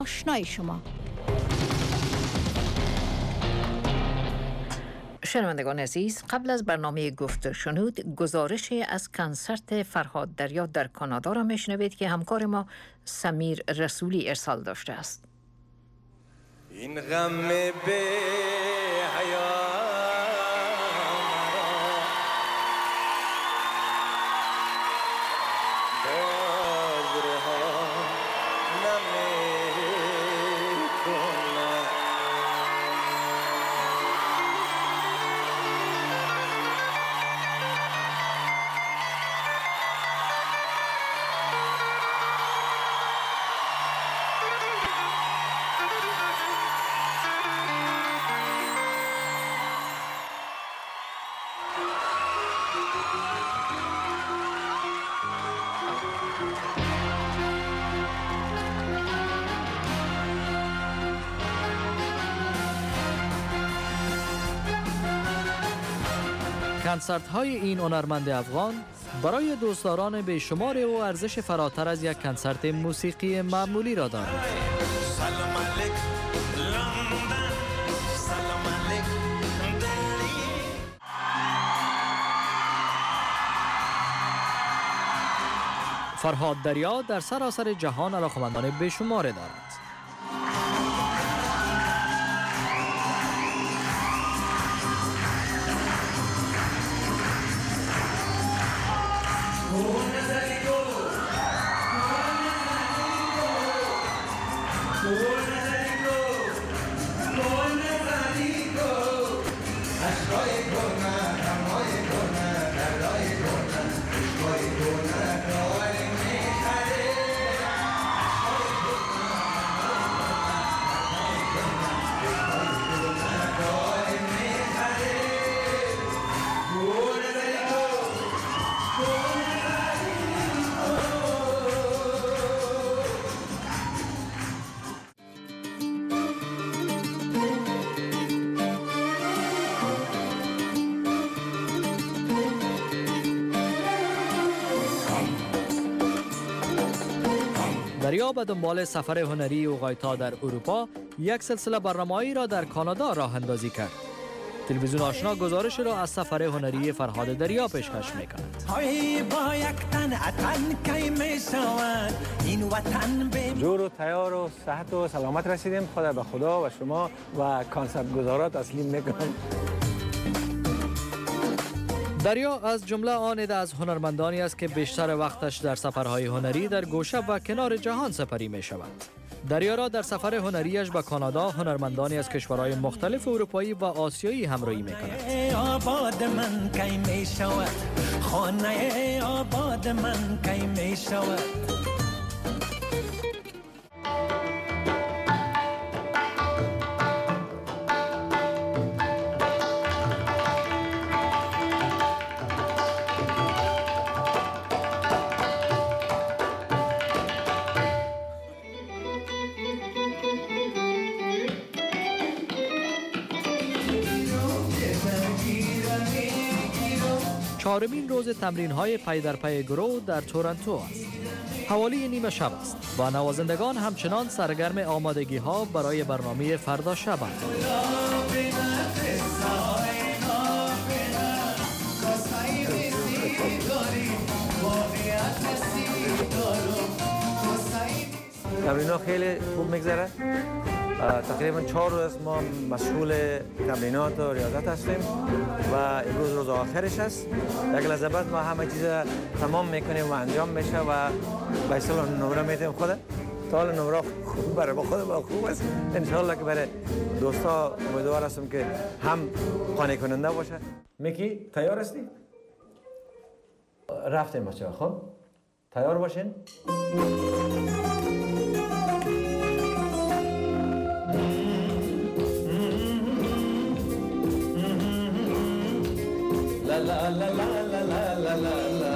آشنای شما. شنوندگان عزیز، قبل از برنامه گفت و شنود گزارشی از کنسرت فرهاد دریا در کانادا را میشنوید که همکار ما سمیر رسولی ارسال داشته است. این غم به حیا کنسرت های این هنرمند افغان برای دوستداران بیشمار او ارزش فراتر از یک کنسرت موسیقی معمولی را دارد. فرهاد دریا در سراسر جهان علاقمندان بیشماری دارد. دریا به دنبال سفر هنری او غایتا در اروپا یک سلسله برنامه‌ای را در کانادا راه اندازی کرد. تلویزیون آشنا گزارش را از سفر هنری فرهاد دریا پیشکش می‌کند. جور و تیار و صحت و سلامت رسیدیم. خدا به خدا و شما و کانسرت گزارا تسلیم می‌کنم. دریا از جمله آن عده از هنرمندانی است که بیشتر وقتش در سفرهای هنری در گوشه و کنار جهان سپری می شود. دریا را در سفر هنریش به کانادا هنرمندانی از کشورهای مختلف اروپایی و آسیایی همراهی می کند. آباد من کی می شود، خانه آباد من کی می شود. چهارمین روز تمرین‌های پی در پی گروه در تورنتو است. حوالی نیمه شب است و نوازندگان همچنان سرگرم آمادگی‌ها برای برنامه فردا شبند. تمرین‌ها خیلی خوب می‌گذره. تقریبا 4 روز ما مشغول تمرینات و ریاضت هستیم و امروز روز آخرش است. یک لحظه بعد ما همه چیز تمام میکنیم و انجام میشه و به اصطلاح نمره میدیم خود. تا حالا نمره خوب برای با خود با خوب است. انشالله که برای دوستا امیدوار هستم که هم قانع کننده باشه. میکی تیار هستی؟ رفتیم بچه‌ها. خب تیار باشین. La la la la la la la la.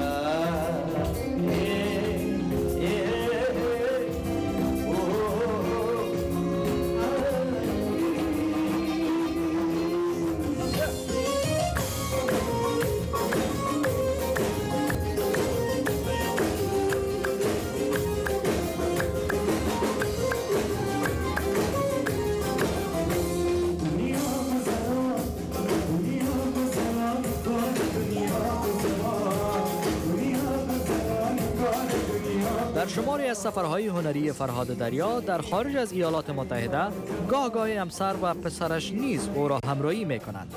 شماری از سفرهای هنری فرهاد دریا در خارج از ایالات متحده گاه همسر و پسرش نیز او را همراهی می کنند.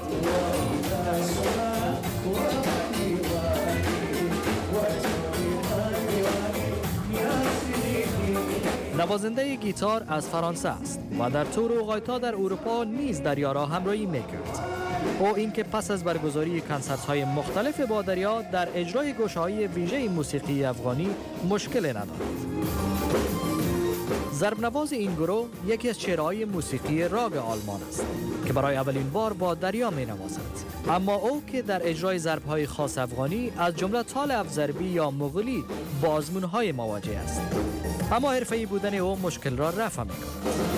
نوازنده گیتار از فرانسه است و در تور و غایتا در اروپا نیز دریا را همراهی می‌کرد. او اینکه پس از برگزاری کنسرت‌های مختلف با دریا در اجرای گوشه‌های ویژه موسیقی افغانی مشکل ندارد. ضرب‌نواز این گروه یکی از چهره‌های موسیقی راگ آلمان است که برای اولین بار با دریا می‌نوازد. اما او که در اجرای ضرب‌های خاص افغانی از جمله تال افضربی یا مغولی با آزمون‌های مواجه است. اما حرفه‌ای بودن او مشکل را رفع می‌کند.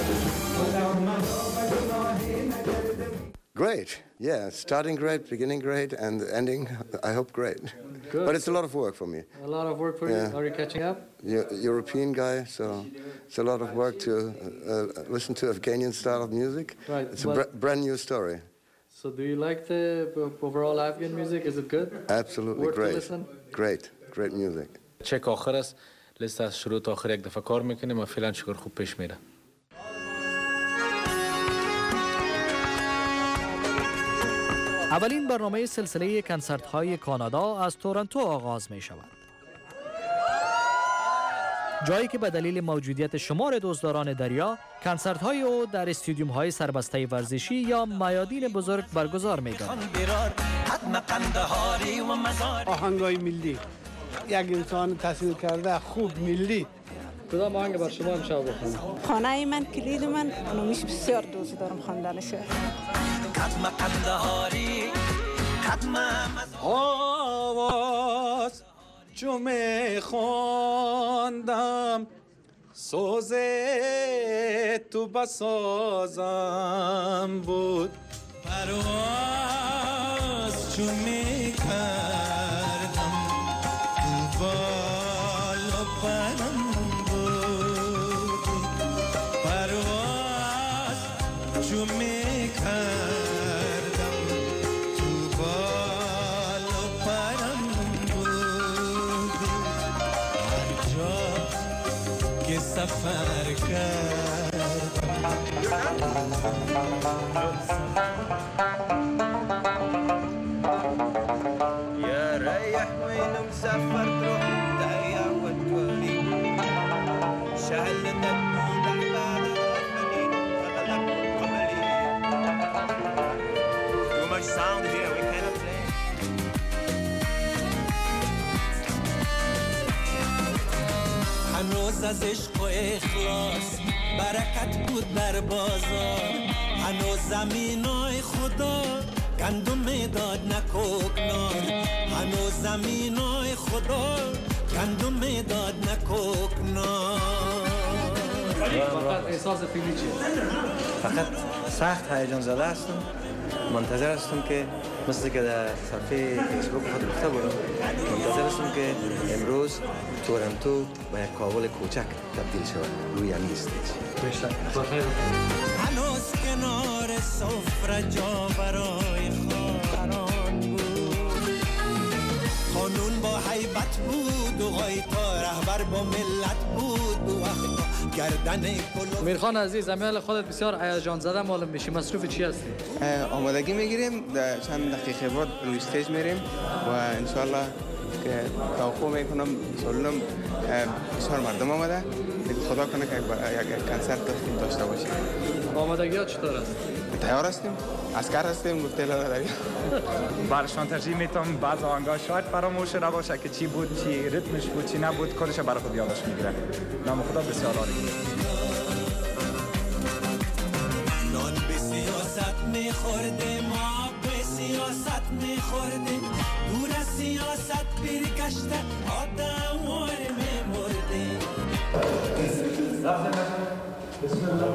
Great, yeah. Starting great, beginning great, and ending, I hope, great. Good. But it's a lot of work for me. A lot of work for you? Are you catching up? European guy, so it's a lot of work to listen to Afghanian style of music. Right. It's a brand new story. So do you like the overall Afghan music? Is it good? Absolutely great. Great music. چک آخر است. لیست از شروع تا آخر یک دفعه کار میکنیم و فعلا شکر خوب پیش میره. اولین برنامه سلسله کنسرت‌های کانادا از تورنتو آغاز می شود. جایی که به دلیل موجودیت شمار دوستداران دریا، کنسرت‌های او در استادیوم‌های سربسته ورزشی یا میادین بزرگ برگزار می‌گردد. آهنگای ملی، یک انسان تحصیل کرده خوب ملی. کدام آهنگ بر شما امشب بخونم؟ خانه من، کلید من، همیشه بسیار دوست دارم خواندنش. آواز چو می‌خواندم سوز تو بسازم بود، پرواز چو می‌کردم تو بال و پرم بود، پرواز چو می‌کردم تو بال و پرم بود، هر جا که سفر کردم. يا ريح وين مسافر تروح دايا وتوري شعلنا بمود احباب الفنين فضلك قبلي. Too much sound here, we cannot play. هنوز از عشق و اخلاص برکت بود در بازار، هنوز زمینای خدا گندم میداد نه کوکنار، هنوز زمینای خدا گندم میداد نه کوکنار. فقط احساس فیلی چیه؟ فقط سخت هیجان زده هستم، منتظر هستم که مثل که در صفحه فیسبوک خود گفته بودم، منتظر هستم که امروز تورنتو به یک کابل کوچک تبدیل شود روی همین استیج. هنوز کنار سفره جا برای خواهران بود، قانون با حیبت بود و غایتا رهبر با ملت بود و وقتا گردن کلو. میرخان عزیز، امیال خودت بسیار هیجان زده معلوم میشی، مصروف چی هستی؟ آمادگی میگیریم، چند دقیقه بعد روی استیج میریم و انشالله که توقع میکنم سالونم بسیار مردم آمده، خدا کنه که یک کنسرت داشته باشیم. آمادگی ها چطور است؟ تیار هستیم، اسکر هستیم، گفته داریم. برشان ترجیح میتونم بعض آهنگا شاید فراموش شده باشه که چی بود، چی ریتمش بود، چی نبود، خودش برای خود یادش میگیره. نام خدا بسیار عالی. نان به سیاست میخورده، ما به سیاست میخورده، دور از سیاست برگشته آدم واره میمرده. بسم الله.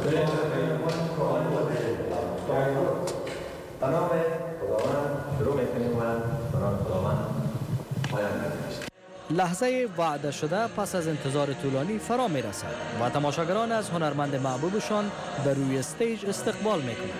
به نام خداوند شروع میکنیم و به نام خداوند پایان می‌دهیم. لحظه وعده شده پس از انتظار طولانی فرا میرسد و تماشاگران از هنرمند محبوبشان در روی استیج استقبال میکنند.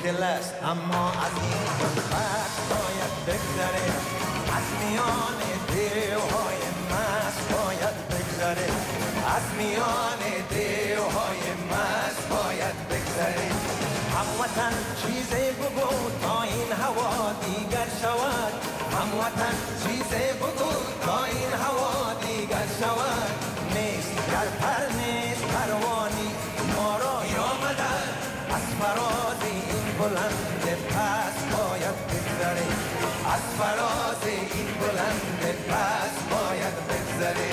مشکل است اما از این گنبد باید بگذره از میان دیوهای مست باید بگذره از میان دیوهای مست باید بگذره هموطن چیزی بگو تا این هوا دیگر شود هموطن چیزی بگو تا این هوا دیگر شود نیست گر پر نیست پروانی ما را آمدن از فراز این بلند پس باید بگذره از فراز این بلند پس باید بگذره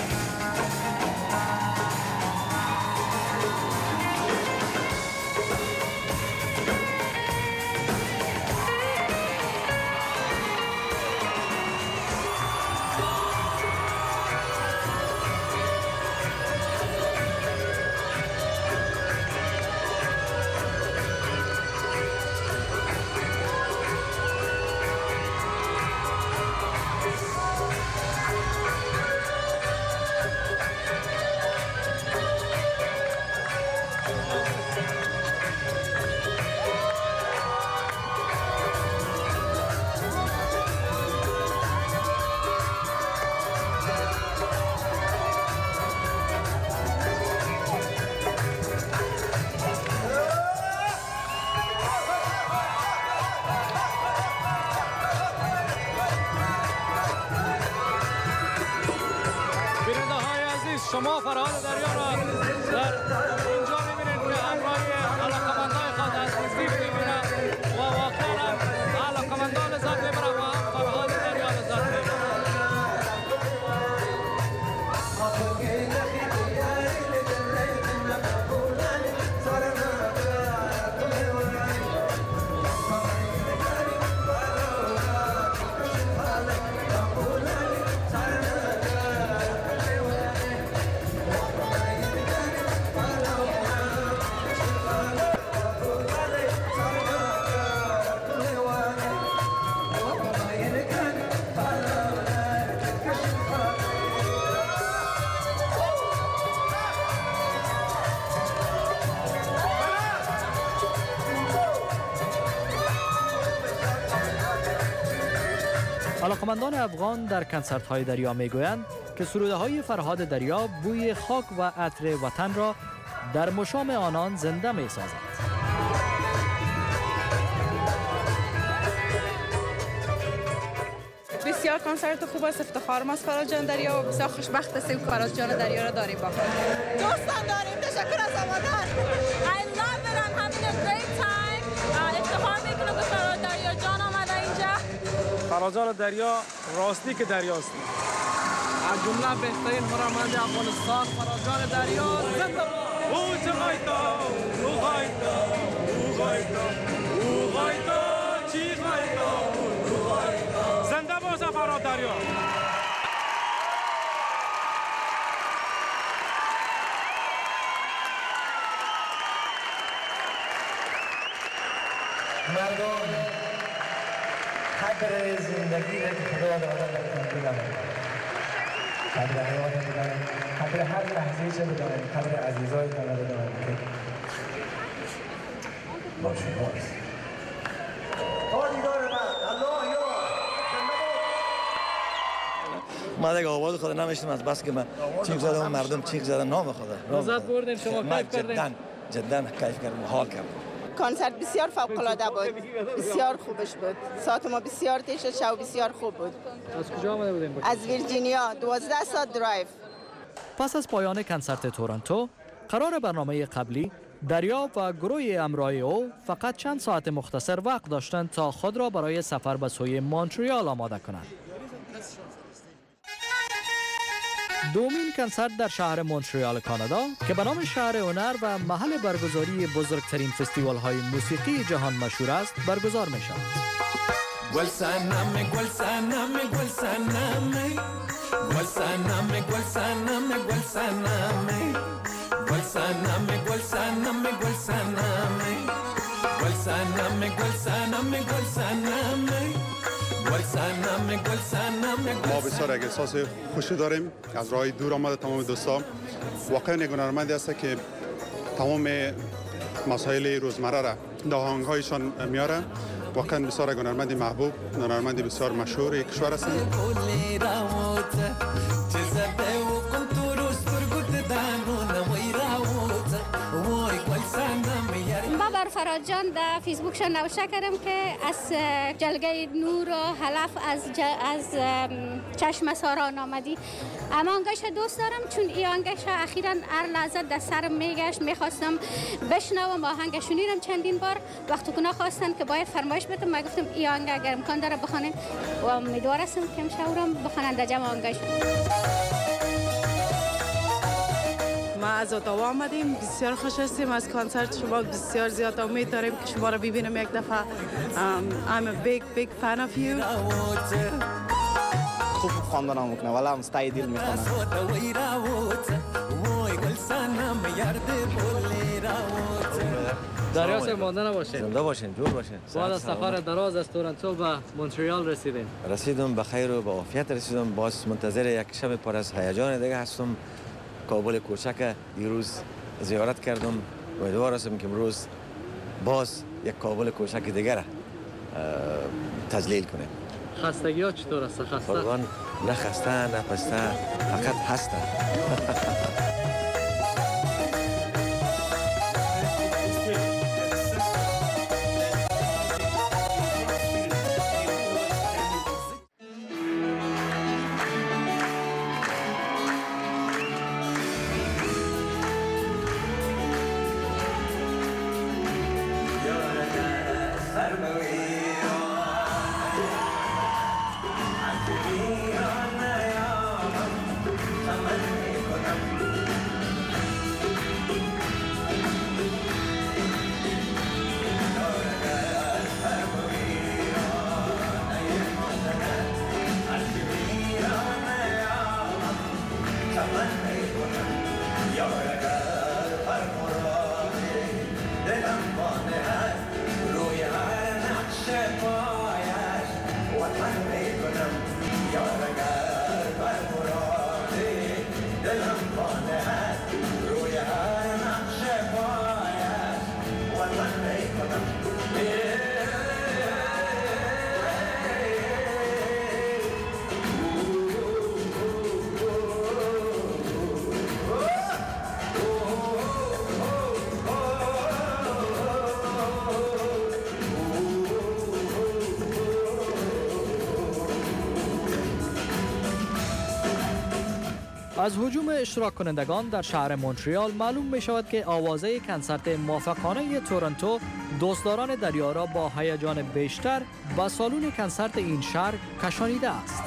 شما فرهاد دریا را در اینجا می‌بینید که همراه علاقمندان خود از نزدیک می‌بینند و واقعا علاقمندان لذت می‌برند و هم فرهاد دریا لذت می‌برند. علاقمندان افغان در کنسرت‌های دریا می‌گویند که سروده‌های فرهاد دریا بوی خاک و عطر وطن را در مشام آنان زنده می‌سازد. بسیار کنسرت خوب است، افتخار ماست فرهاد جان دریا و بسیار خوشبخت هستیم که فرهاد جان دریا را داریم با خود. دوستان داریم، تشکر از آمدن. I love it, I'm having a great time. افتخار میکنم که فرهاد دریا جان آمده اینجا. فرهاد جان دریا راستی که دریاست. از جمله بهترین هنرمند افغانستان فرهاد جان دریا زنده باد. او چغایتا، او غایتا، او غایتا، او غایتا، چی غایتا، او غایتا. زنده باشه فرهاد دریا. مردم قدر زندگی را که خدا داده بدانند، قدر حیات بدانند، قدر هر لحظه‌ایش بدانند، قدر عزیزایتان را بدانند که با شماست. ما دیگه آواز خود نمیشتم از بس که من چیخ زدم مردم چیخ زدن نام خدا. لذت بردین شما کیف کردین؟ جدا کیف کردم حال کردم. کنسرت بسیار فوق‌العاده بود، بسیار خوبش بود. ساعت ما بسیار تیز شد، شو بسیار خوب بود. از کجا آمده بودین؟ از ویرجینیا، 12 ساعت درایو. پس از پایان کنسرت تورنتو، قرار برنامه قبلی دریا و گروه امراه او فقط چند ساعت مختصر وقت داشتند تا خود را برای سفر به سوی مونتریال آماده کنند. دومین کنسرت در شهر مونتریال کانادا که به نام شهر هنر و محل برگزاری بزرگترین فستیوال های موسیقی جهان مشهور است برگزار می شود. گل سنم گل سنم گل سنم گل سنم گل سنم گل سنم گل سنم گل سنم گل سنم گل سنم گل سنم گل سنم ما بسیار یک احساس خوشی داریم از راه دور آمده تمام دوستان. واقعا یک هنرمندی است که تمام مسائل روزمره را آهنگهایشان میاره. واقعا بسیار هنرمند محبوب، هنرمند بسیار مشهور یک کشور هستند. ما بر فراد جان در فیسبوکشان نوشته کردم که از جلگه نور و حلف از چشم ساران آمدی. اما آنگاش دوست دارم چون این آنگاش اخیراً هر لحظه در سرم میگشت، میخواستم بشنوم آهنگ شنیدم چندین بار. وقتی که خواستن که باید فرمایش بدم ما گفتم این آهنگ اگر امکان داره بخونین و امیدوار هستم که امشب بخونن در جمع آهنگش. ما از اتاوا آمدیم، بسیار خوش هستیم از کنسرت شما، بسیار زیاد امید داریم که شما را ببینیم یک دفعه. I'm a big fan of you. خوب خواندن میکنه ولی هم ستای دیل میکنه. دریا صاحب مانده نباشین. زنده باشین، جور باشین. بعد از سفر دراز از تورنتو به مونتریال رسیدین. رسیدم به خیر و به عافیت رسیدم. باز منتظر یک شب پر از هیجان دیگه هستم. کابل کوچک دیروز زیارت کردم. امیدوار هستم که امروز باز یک کابل کوچک دیگر تجلیل کنیم. خستگی ها چطور است؟ خسته؟ قربان نه خسته نه پسته، فقط هسته. از هجوم اشتراک کنندگان در شهر مونتریال معلوم می شود که آوازه کنسرت موفقانه تورنتو دوستداران دریا را با هیجان بیشتر به سالن کنسرت این شهر کشانیده است.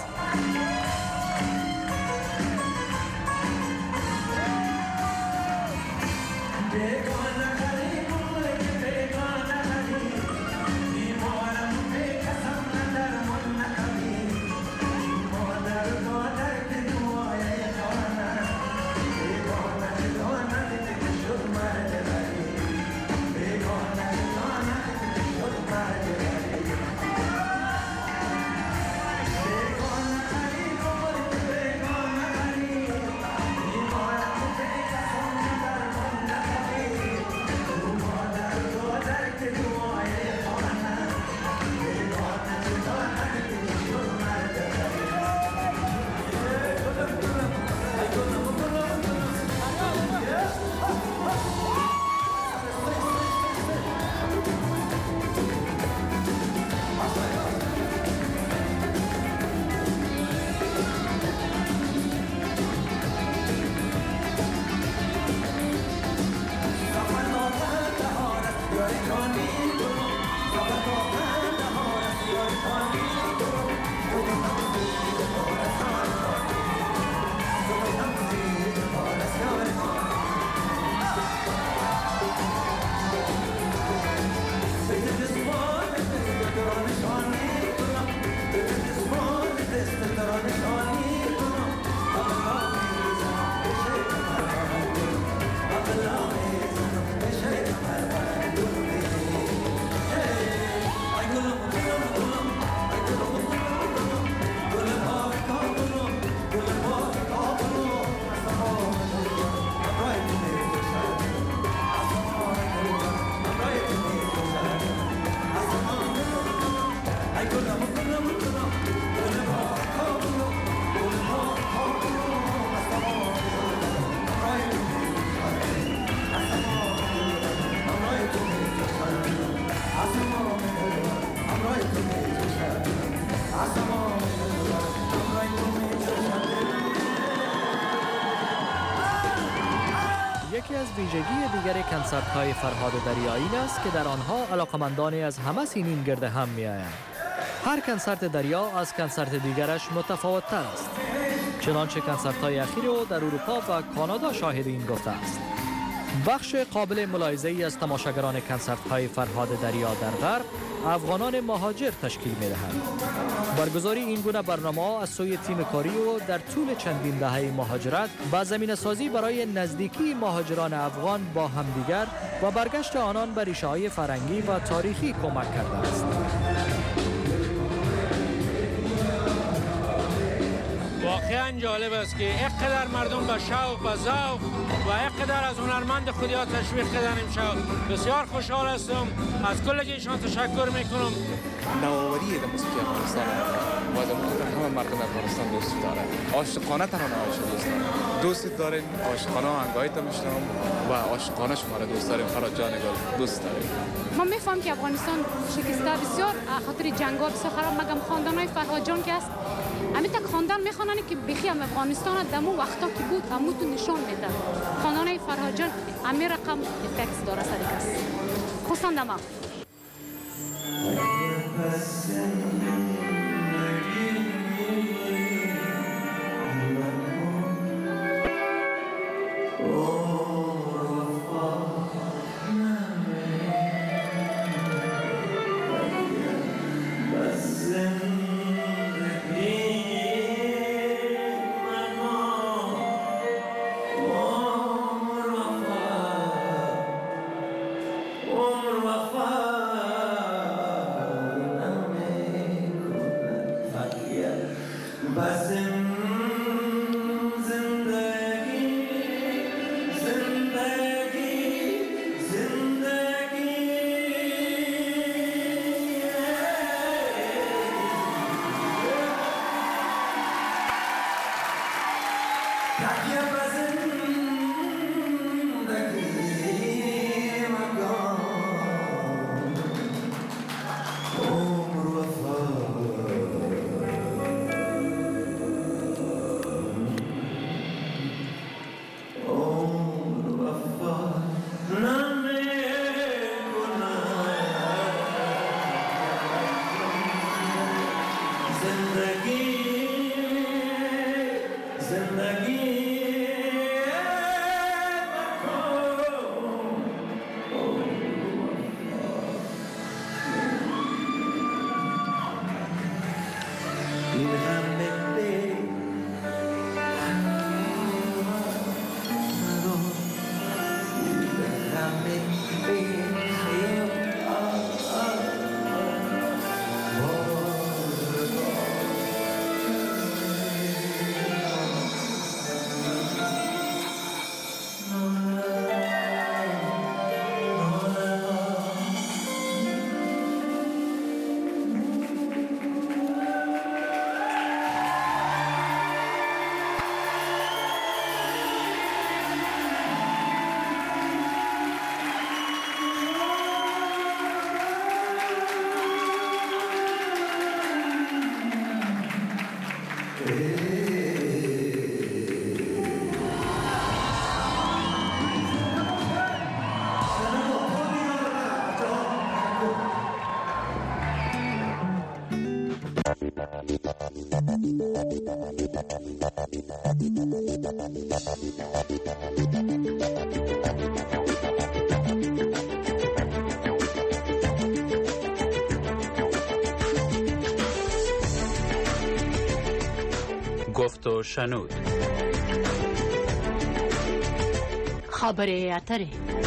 ویژگی دیگر کنسرت‌های فرهاد دریایی است که در آنها علاقمندانی از همه سینین گرد هم می‌آیند. هر کنسرت دریا از کنسرت دیگرش متفاوت‌تر است. چنانچه کنسرت‌های اخیر او در اروپا و کانادا شاهد این گفته است. بخش قابل ملاحظه‌ای از تماشاگران کنسرت‌های فرهاد دریا در غرب افغانان مهاجر تشکیل می‌دهند. برگزاری این گونه برنامه‌ها از سوی تیم کاری او در طول چندین دهه مهاجرت با زمینه‌سازی برای نزدیکی مهاجران افغان با همدیگر و برگشت آنان به ریشه‌های فرهنگی و تاریخی کمک کرده است. واقعا جالب است که اینقدر مردم به شوق و ذوق و اینقدر از هنرمند خودیا تشویق کردن امشب. بسیار خوشحال هستم، از کل ایشان تشکر میکنم. نوآوری در موسیقی افغانستان و در همه مردم افغانستان دوست داره. عاشقانه ترانه هایش دوست داره. دوست داریم، عاشقانه آهنگایت میشنوم و عاشقانه شما را دوست داریم. فرهاد جان گل دوست داریم. ما میفهم که افغانستان شکسته بسیار خاطر جنگ‌ها بسیار خراب، مگم خاندان‌های فرهاد جان که است همین تک خاندان میخوانن که بخی هم افغانستان دمو وقتا که بود همون نشان میده. خاندان‌های فرهاد جان همین رقم افکت داره صدیق است. خصوصا دما گفت و شنود. خبر اتره.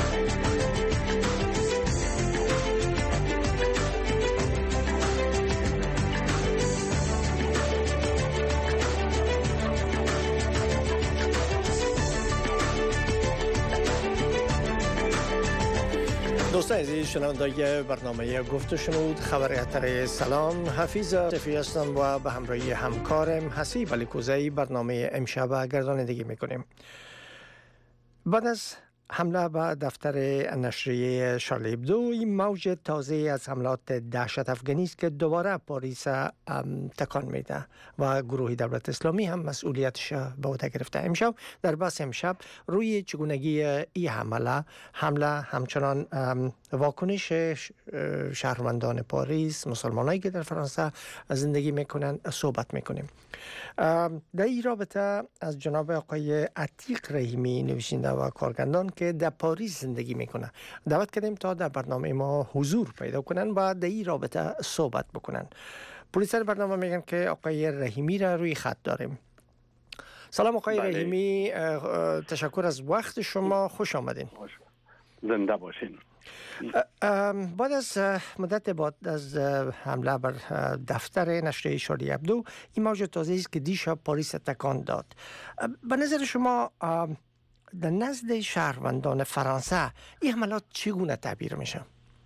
دوستان عزیز شنوندگان برنامه گفت و شنود خبر اتر سلام، حفیظ صفی هستم و به همراهی همکارم حسیب علی کوزه‌ای برنامه امشب گردانندگی میکنیم. بعد از حمله به دفتر نشریه شارلی ابدو این موج تازه از حملات دهشت افغانی است که دوباره پاریس تکان میده و گروه دولت اسلامی هم مسئولیتش به عهده گرفته. امشب در بحث امشب روی چگونگی این حمله همچنان واکنش شهروندان پاریس، مسلمانایی که در فرانسه زندگی میکنن صحبت میکنیم. در این رابطه از جناب آقای عتیق رحیمی نویسنده و کارگردان که در پاریس زندگی میکنه دعوت کردیم تا در برنامه ما حضور پیدا کنن و در این رابطه صحبت بکنن. پلیسر برنامه میگن که آقای رحیمی را روی خط داریم. سلام آقای رحیمی، تشکر از وقت شما، خوش آمدین. زنده باشین. بعد از مدت بعد از حمله بر دفتر نشریه شارلی ابدو این موج تازه است که دیشب پاریس تکان داد. به نظر شما در نزد شهروندان فرانسه این حملات چگونه تعبیر میشه؟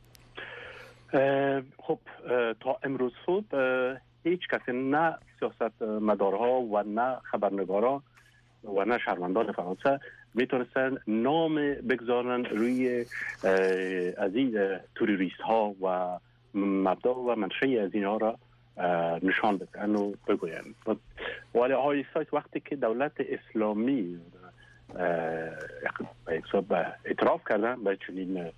خب تا امروز صبح هیچ کسی، نه سیاست مدارها و نه خبرنگارا و نه شهروندان فرانسه میتونستن نام بگذارن روی از این توریست ها و مبدا و منشه از اینها را نشان بدن و بگوین. ولی آقای سایت وقتی که دولت اسلامی اعتراف کردن به چنین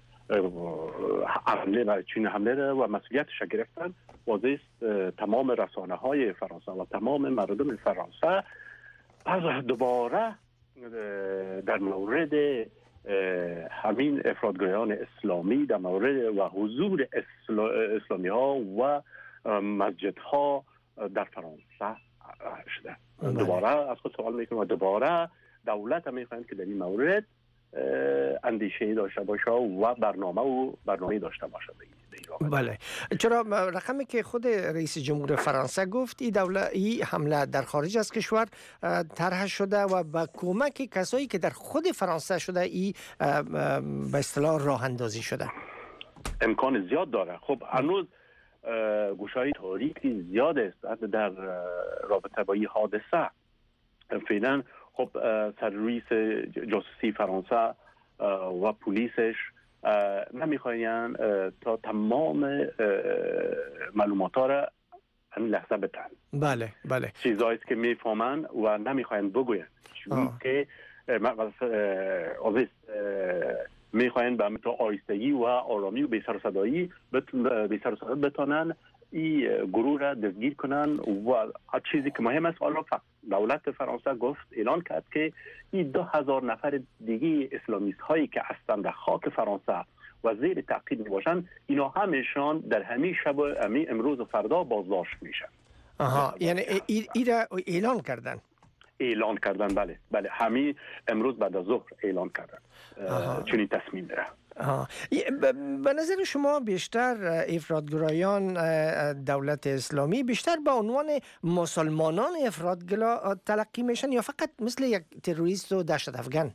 حمله و مسئولیتش گرفتن، واضح است تمام رسانه های فرانسه و تمام مردم فرانسه از دوباره در مورد همین افراطگرایان اسلامی، در مورد و حضور اسلامی ها و مسجد ها در فرانسه شده. دوباره از خود سوال میکنم و دوباره دولت هم میخواهند که در این مورد اندیشه داشته باشه و برنامه داشته باشه. بله، چرا رقمی که خود رئیس جمهور فرانسه گفت این حمله در خارج از کشور طرح شده و با کمک کسایی که در خود فرانسه شده این به اصطلاح راه اندازی شده. امکان زیاد داره. خب هنوز گوشه‌های تاریکی زیاد است در رابطه با این حادثه. فعلا خب سرویس جاسوسی فرانسه و پلیسش نمیخواین تا تمام معلومات ها را همین لحظه بتن. بله چیزایی که میفهمن و نمیخواین بگوین، چون که میخواین به متو آیستگی و آرامی و بی سر و صدایی بتونن این گروه را دستگیر کنن. و چیزی که مهم است، حالا دولت فرانسه گفت، اعلان کرد که این 2000 نفر دیگه اسلامیست هایی که هستند در خاک فرانسه و زیر تعقیب می باشند، اینا همشان در همین شب و امروز و فردا بازداشت میشن. یعنی ای را اعلان کردن. بله همین امروز بعد از ظهر اعلان کردن چنین تصمیم داره. به نظر شما بیشتر افراطگرایان دولت اسلامی بیشتر به عنوان مسلمانان افراطگرا تلقی میشن یا فقط مثل یک تروریست و دهشت افغان؟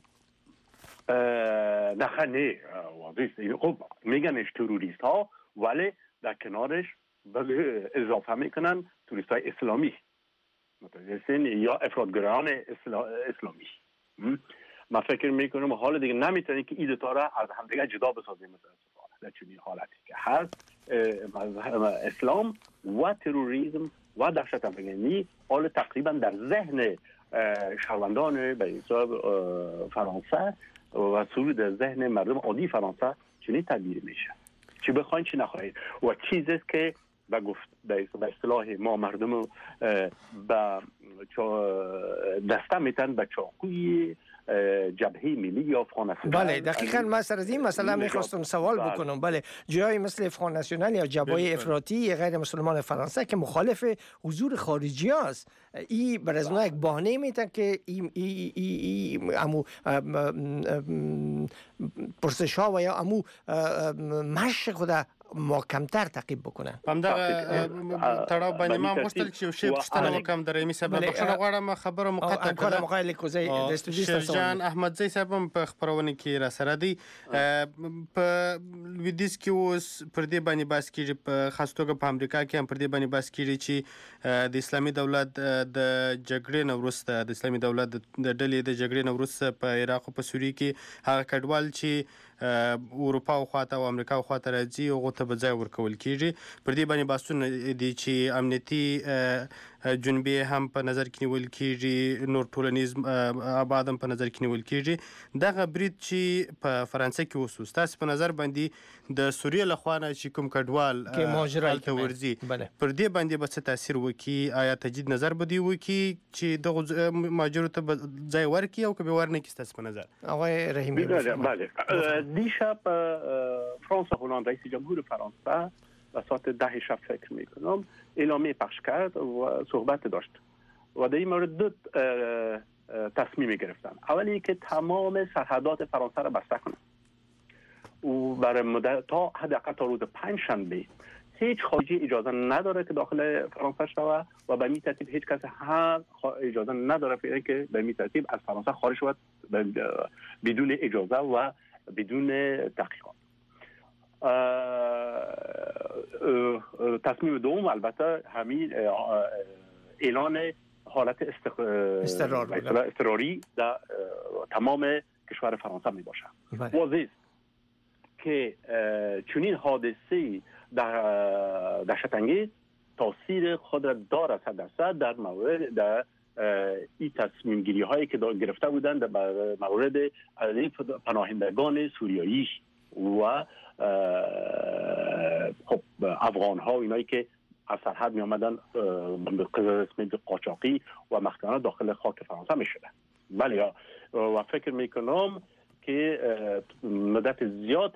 نه خب میگنش تروریست ها، ولی در کنارش اضافه میکنن توریست های اسلامی یا افراطگرایان اسلامی. من فکر میکنم حال دیگه نمیتونیم که این دوتا را از همدیگه جدا بسازیم در چنین حالتی که هست. اسلام و تروریسم و دهشت افغانی حال تقریبا در ذهن شهروندان به حساب فرانسه و سرور در ذهن مردم عادی فرانسه چنین تعبیر میشه، چی بخواین چی نخواین. و چیزی است که به اصطلاح ما مردم به دسته میتن به چاقوی جبهه ملی افغان ناسیونال. بله دقیقاً من سر از این مسئله میخواستم سوال بکنم. بله جایی مثل افغان ناسیونال یا جبهه افراطی غیر مسلمان فرانسه که مخالف حضور خارجی است، این بر از یک بهانه میتن که امو پرسش ها و یا امو مشق خود محکمتر تعقیب بکنن. همدغه تړاو باندې ما غوښتل چې شی پښتنه وکم د رحیمي صاحب بخښنه غواړم خبره مقطع کړم. مقایله کوزي د استودیو شیرجان احمدزی صاحب په خبرونه کې را سره دی په لویدیځ کې اوس پر دې باندې باس کېږي په خاص توګه په امریکا کې هم پر دې باندې باس کېږي چې د اسلامي دولت د جګړې نه وروسته د اسلامي دولت د ډلې د جګړې نه وروسته په عراق او په سوریه کې هغه کډوال چې اروپا او خواته او امریکا او خواته راځي هغو ته به ځای ورکول کېږي. پر دې باندې بحثونه دي چې امنیتي جنبې هم په نظر کې نیول کېږي، نور ټولنیز ابعاد هم په نظر کې نیول کېږي. دغه برید چې په فرانسه کې اوس ستاسو په نظر باندې د سوریې له خوا نه چې کوم کډوال هلته ورځي پر دې باندې به څه تاثیر وکړي؟ آیا تجدید نظر به دوی وکړي چې دغو مهاجرو ته به ځای ورکړي او که به ورنه کړي ستاسو په نظر؟ آقای رحیمی بله. دیشب فرانس هلند رئیس جمهور فرانسه و ساعت 10 شب فکر میکنم اعلامیه پخش کرد و صحبت داشت و در این مورد دو تصمیم گرفتن. اولی که تمام سرحدات فرانسه را بسته کنند و برای مدت تا حداقل تا روز پنجشنبه هیچ خارجی اجازه نداره که داخل فرانسه شود و به این ترتیب هیچ کس هم اجازه نداره که به این ترتیب از فرانسه خارج شود بدون اجازه و بدون تحقیقات. تصمیم دوم البته همین اعلان حالت اضطراری در تمام کشور فرانسه می باشد. واضح است که چنین حادثه دهشت‌انگیز تاثیر خود را دارد 100% در مورد این تصمیم گیری هایی که گرفته بودند در مورد پناهندگان سوریایی و خب افغان ها و اینایی که از سرحد می آمدن به قسم قاچاقی و مخفیانه داخل خاک فرانسه می شدن. بله و فکر می کنم که مدت زیاد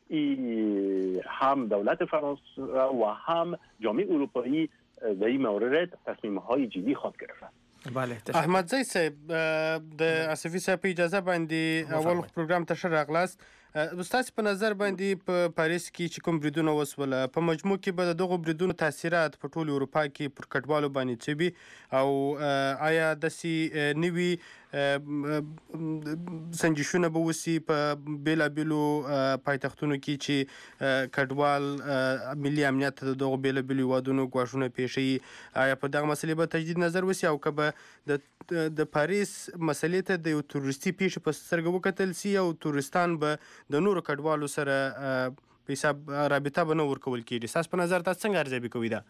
هم دولت فرانسه و هم جامعه اروپایی در این مورد تصمیم های جدی خواهد گرفتن. بله احمدزی صاحب د اسفي صاحب اجازه باندې اول پروګرام ته ښه راغلاست. ستاسو په نظر باندې په پاریس کې چې کوم بریدونه وسول په مجموع کې به د دغو بریدونو تاثیرات په ټول اروپا کې پر کډوالو باندې څه وي او آیا داسې نوي سنجشونه به وسي په بېلابېلو پایتختونو کې چې کډوال ملي امنیت ته د دغو بېلابېلو هیوادونو ګواښونه پیښوي؟ آیا په دغه مسلې به تجدید نظر وسي او که به د پاریس مسلې ته د یو تروریستي پیښې په سترګه وکتل سي او تروریستان به د نورو کډوالو سره په حساب رابطه به نه ورکول کېږي؟ ستاسو په نظر تاسو څنګه ارزیابي کوئ دا؟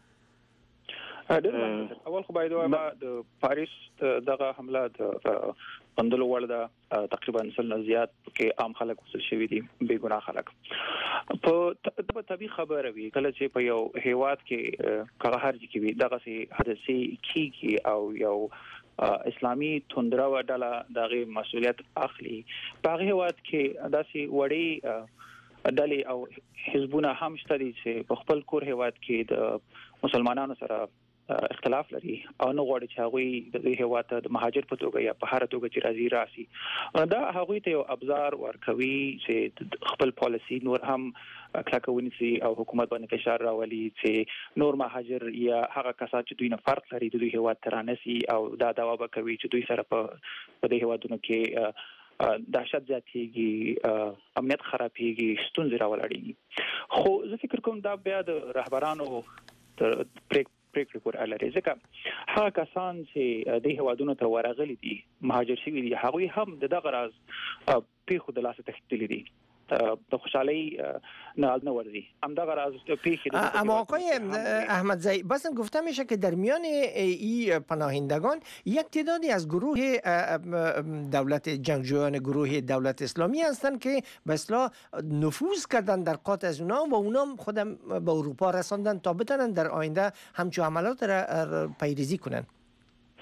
اول خو باید وایم د پاریس دغه حمله د غندلو وړ ده. تقریبا 100 نه زیات کې عام خلک وصل شوي دي، بې ګناه خلک. په طبیعي خبره وي کله چې په یو هیواد کې هغه هر ځای کې وي دغسې حادثې کېږي او یو اسلامي توندره ډله دغه مسؤلیت اخلي. په هغه هیواد کې داسې وړې ډلې او حزبونه هم شته دي چې په خپل کور هیواد کې د مسلمانانو سره اختلاف لري او نه غواړي چې هغوی د دې هیواد ته د مهاجر په توګه یا په هر توګه چې راځي راسي. دا هغوی ته یو ابزار ورکوي چې خپل پالیسي نور هم کلکه ونیسي او حکومت باندې فشار راولي چې نور مهاجر یا هغه کسان چې دوی نه فرق لري د دوی هیواد ته رانسي او دا دعوا به کوي چې دوی سره په دې هیوادونو کې دهشت زیاتېږي، امنیت خرابېږي، ستونزې راولاړېږي. خو زه فکر کوم دا بیا د رهبرانو پریکړې پورې اړه لري، ځکه هغه کسان چې دې هیوادونو ته ورغلي دي مهاجر شوي دي هغوی هم د دغه راز پیښو د لاسه تښتېدلي دي، د خوشحالۍ نه ورزی همدغه راز پیښې. اما آقای احمدزی بازم گفته میشه که در میان این پناهندگان یک تعدادی از گروه دولت جنگجویان گروه دولت اسلامی هستند که به اصطلاح نفوذ کردن در قات از اونا و اونا خودم به اروپا رساندن تا بتونن در آینده همچون عملات را پیریزی کنن.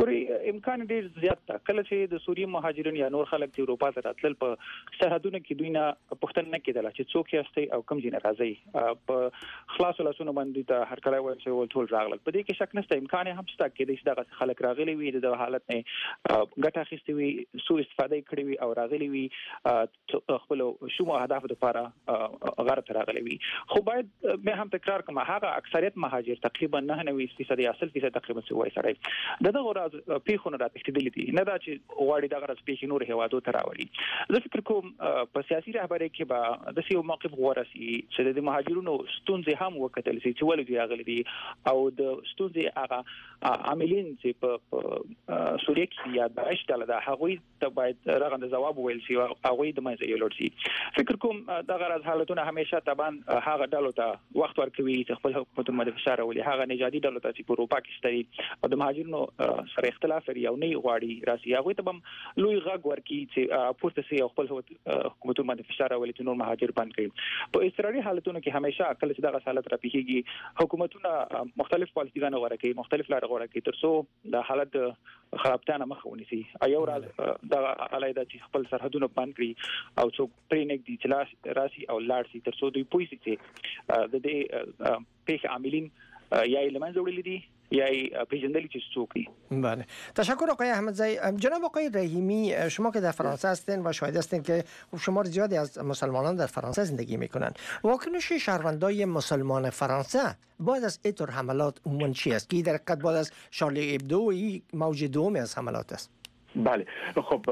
ګوري امکان ډیر زیات ده کله چې د سوریې مهاجرین یا نور خلک چې اروپا ته راتلل په سرحدونو کې دوی نه پښتنه نه کېدل چې څوک یې او کوم ځای راځي په خلاص لاسونو باندې ته هر کله وایي چې ټول راغلل په دې کې شک نشته امکان هم شته کې د دغه خلک راغلي وي د حالت نه ګټه اخیستي وي سو استفاده کړې وي او راغلي وي خپل شومو اهداف لپاره غرض راغلي وي خو باید به هم تکرار کوم هغه اکثریت مهاجر تقریبا 99% یا 80% تقریبا څه وایي سره دغه راز پیښونه راټیټېدلې دي نه دا چې غواړي دغه راز پیښې نور هوادو ته راوړي زه فکر کوم په سیاسي رهبرۍ کې به د یو موقف غوړه سي چې د مهاجرونو ستونزې هم وکتل سي چې ولې راغلي دي او د ستونزې هغه عاملین چې په سوریه کې یا داعش ډله ده هغوی ته باید رغنده ځواب ویل شي او هغوی د منځه یوړل شي فکر کوم دغه راز حالتونه همیشه طبعا هغه ډلو ته وخت ورکوي چې خپل حکومتونه باندې فشار راولي هغه نژادي ډلو ته چې په اروپا کې شته او د مهاجرینو سره اختلاف لري او نه غواړي راسي هغوی ته هم لوی غږ ورکړي چې پورته سي او خپل حکومتونه باندې فشار راولي چې نور مهاجر بند کړي په اضطراري حالتونو کې همیشه کله چې دغه حالت راپیږي حکومتونه مختلف پالیسیګانې غوره کوي مختلف لارې غوره کوي ترڅو د حالت خرابتانه مخه ونیسي یو راز د علایده چې خپل سرحدونه بند کړي او څوک پرې نګدي چې راسي او لاړ شي ترڅو دوی پوه شي چې د دې پیښې عاملین یا لمن جوړلې دي یا پیژندلی چې څوک دي. بله تشکر آقای احمدزی. جناب آقای رحیمی شما که در فرانسه هستین و شاهد هستین که شمار زیادی از مسلمانان در فرانسه زندگی میکنن واکنش شهروندای مسلمان فرانسه بعد از اینطور حملات عموما چی است که در حقیقت بعد از شارلی ابدو این موج دومی از حملات است؟ بله خب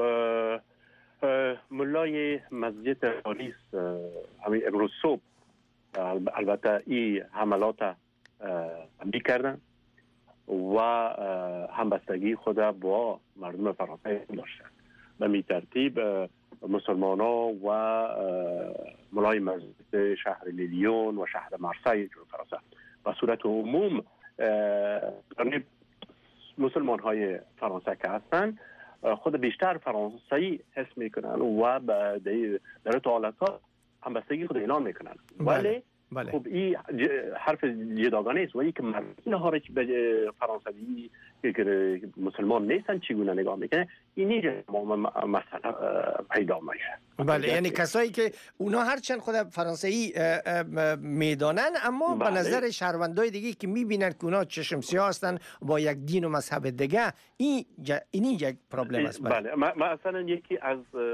ملای مسجد پاریس همین امروز صبح البته این حملات میکردن و همبستگی خود با مردم فرانسه داشتند به می ترتیب مسلمان ها و ملای مسجد شهر لیون و شهر مارسی فرانسه و صورت عموم مسلمان های فرانسه که هستند خود بیشتر فرانسوی حس میکنن و در حالت ها همبستگی خود اعلان میکنن ولی بله. خب این حرف جداگانه است ولی که مردم ها را که به فرانسوی که مسلمان نیستن چگونه نگاه میکنه اینی مسئله پیدا میشه. بله یعنی کسایی که اونا هرچند خود فرانسوی میدانن اما به نظر شهروندای دیگه که میبینن که اونا چشم سیاه هستن با یک دین و مذهب دیگه این یک پرابلم است. بله مثلا یکی از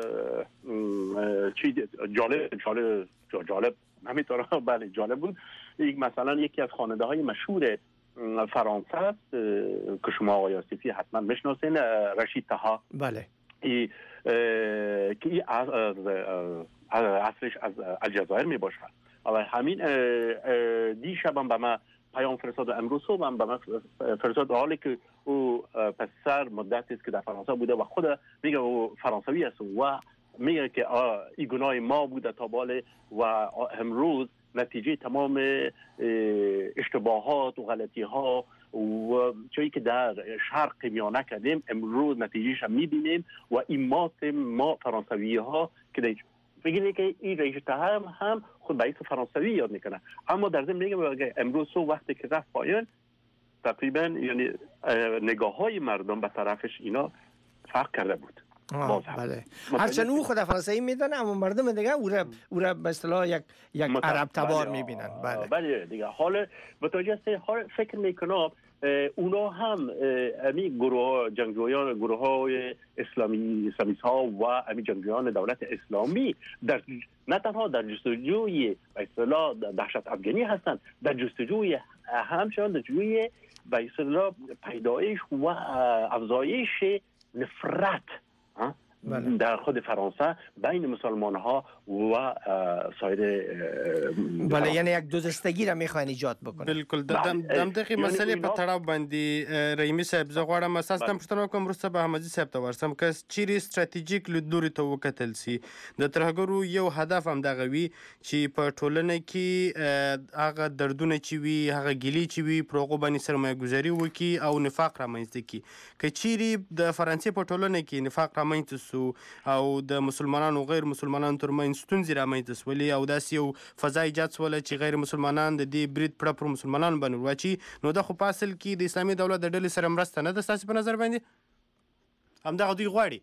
جالب همینطور بله جالب بود مثلا یکی از خواننده های مشهور فرانسه است که شما آقای آصفی حتما بشناسین رشید طه. بله که اصلش از الجزایر می باشه و همین دیشب به من پیام فرستاد امروز صبح هم به من فرستاد حالی که او پسر مدتی است که در فرانسه بوده و خود میگه او فرانسوی است و میگه که این گناه ما بوده تا باله و امروز نتیجه تمام اشتباهات و غلطی ها و چیزی که در شرق میانه کردیم امروز نتیجهش هم میبینیم و این ما فرانسوی ها که بگید که این رئیس هم خود به فرانسوی یاد میکنه اما در ضمن میگم امروز صبح وقتی که رفت پایین تقریبا یعنی نگاه های مردم به طرفش اینا فرق کرده بود. بله هرچند او خود فرانسوی میدونه اما مردم دیگه او را به اصطلاح یک عرب تبار میبینن. بله دیگه حال متوجه است حال فکر میکنم اونا هم امی گروه های اسلامیست ها و امی جنگجویان دولت اسلامی در نه تنها در جستجوی به اصطلاح دهشت افغانی هستند در جستجوی همچنان در جستجوی به اصطلاح پیدایش و افزایش نفرت در خود فرانسه بین مسلمان ها و سایر بله یعنی یک دوزستگی را میخواین ایجاد بکنه. بالکل دم دغه مسئله په تړاو باندې رحیمی صاحب زه غواړم اساسا پښتنو کوم وروسته به احمدزي صاحب ته ورسم که چیرې ستراتیژیک لیدلوري ته وکتل سي د ترهګرو یو هدف هم دغه وي چې په ټولنه کې هغه دردونه چې وي هغه ګیلې چې وي پر هغو باندې سرمایه‌ګذاري وکړي او نفاق رامنځته کړي که چیرې د فرانسې په ټولنه کې نفاق رامنځته سو او د مسلمانانو غیر مسلمانانو ترمنځ ستونزې رامنځته شولې او داسې یو فضا ایجاد شوله چې غیر مسلمانان د دې برید پړه پر مسلمانانو باندې ورواچي، نو دا خو په اصل کې د اسلامي دولت د ډلې سره مرسته نه ده ستاسې په نظر باندې؟ همدغه دوی غواړي.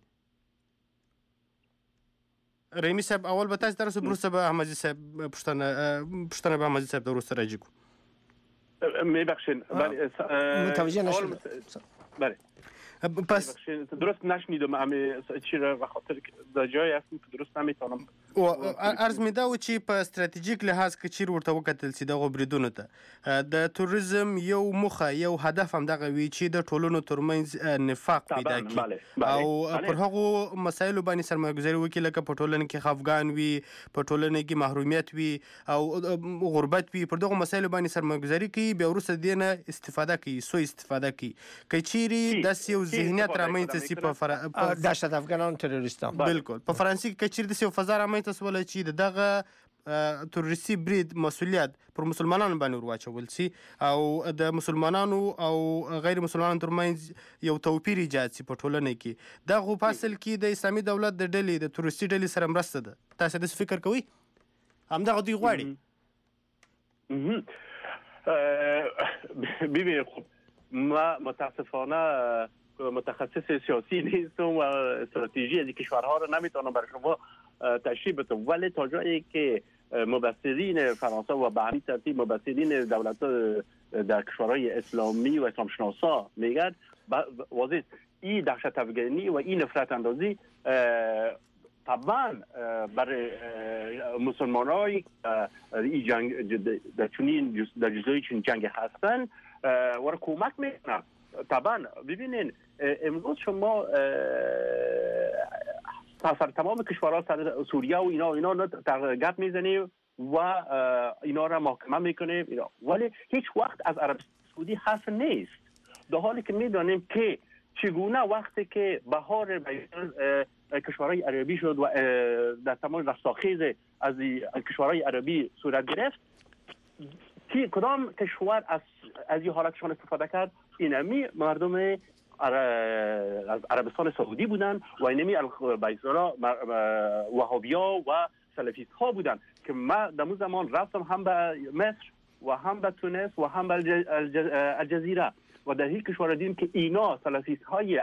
رحیمي صاحب اول به تاسو درسو وروسته به احمدزي صاحب پوښتنه به احمدزي صاحب د وروسته راجع کړو. میبخشین متوجه نشدم. بله پس درست نشنیدم چی را به خاطر در جایی هستم که درست نمیتونم. عرض می دا و چې په استراتیژیک لحاظ کې چیر ورته وکتل سي دغه بریدونو ته د توریزم یو مخه یو هدف هم دغه وی چې د ټولنو ترمنځ نفاق پیدا کړي او پر هغه مسایلو باندې سرمایه‌ګذاري وکړي لکه په ټولنه کې خفګان وي، په ټولنه کې محرومیت وي او غربت وي، پر دغه مسایلو باندې سرمایه‌ګذاري کوي، بیا وروسته دینه استفاده کوي، سو استفاده کوي. کچيري داس یو ذهنیت رامنځته سي په دهشت افغانان تروریستان بالکل په فرانسې کې کچيري د یو فضا رامنځته سول چې دغه تروریستي برید مسؤلیت پر مسلمانانو باندې ورواچول سي او د مسلمانانو او غیر مسلمانانو ترمنځ یو توپیر ایجاد سي په ټولنه کې. دا خو په اصل کې د اسلامي دولت د ډلې د تروریستي ډلې سره مرسته ده. تاسو د فکر کوئ همدغه دوی غواړي؟ ببینید ما متاسفانه متخصص سیاسی نیستم و استراتژی از کشورها رو نمیتونم برای شما تشریح بدم، ولی تا جایی که مبصرین فرانسه و به همین ترتیب مبصرین دولت در کشورهای اسلامی و اسلام شناسا میگن واضح این دهشت افغانی و این نفرت اندازی طبعا برای مسلمانای این جنگ در جزای چون جنگ هستن و کمک میکنن. طبعا ببینین امروز شما سر تمام کشورها سر سوریه و اینا گپ میزنیم و اینا را محاکمه میکنیم، ولی هیچ وقت از عربستان سعودی حرف نیست، در حالی که میدانیم که چگونه وقتی که بهار کشورهای عربی شد و در تمام رستاخیز از کشورهای عربی صورت گرفت، که کدام کشور از این حالتشان استفاده کرد؟ اینمی مردم از عربستان سعودی بودن و اینمی وهابیا و سلفیست ها بودن که ما در اون زمان رفتم هم به مصر و هم به تونس و هم به الجزیره و در هیچ کشور دیدیم که اینا سلفیست های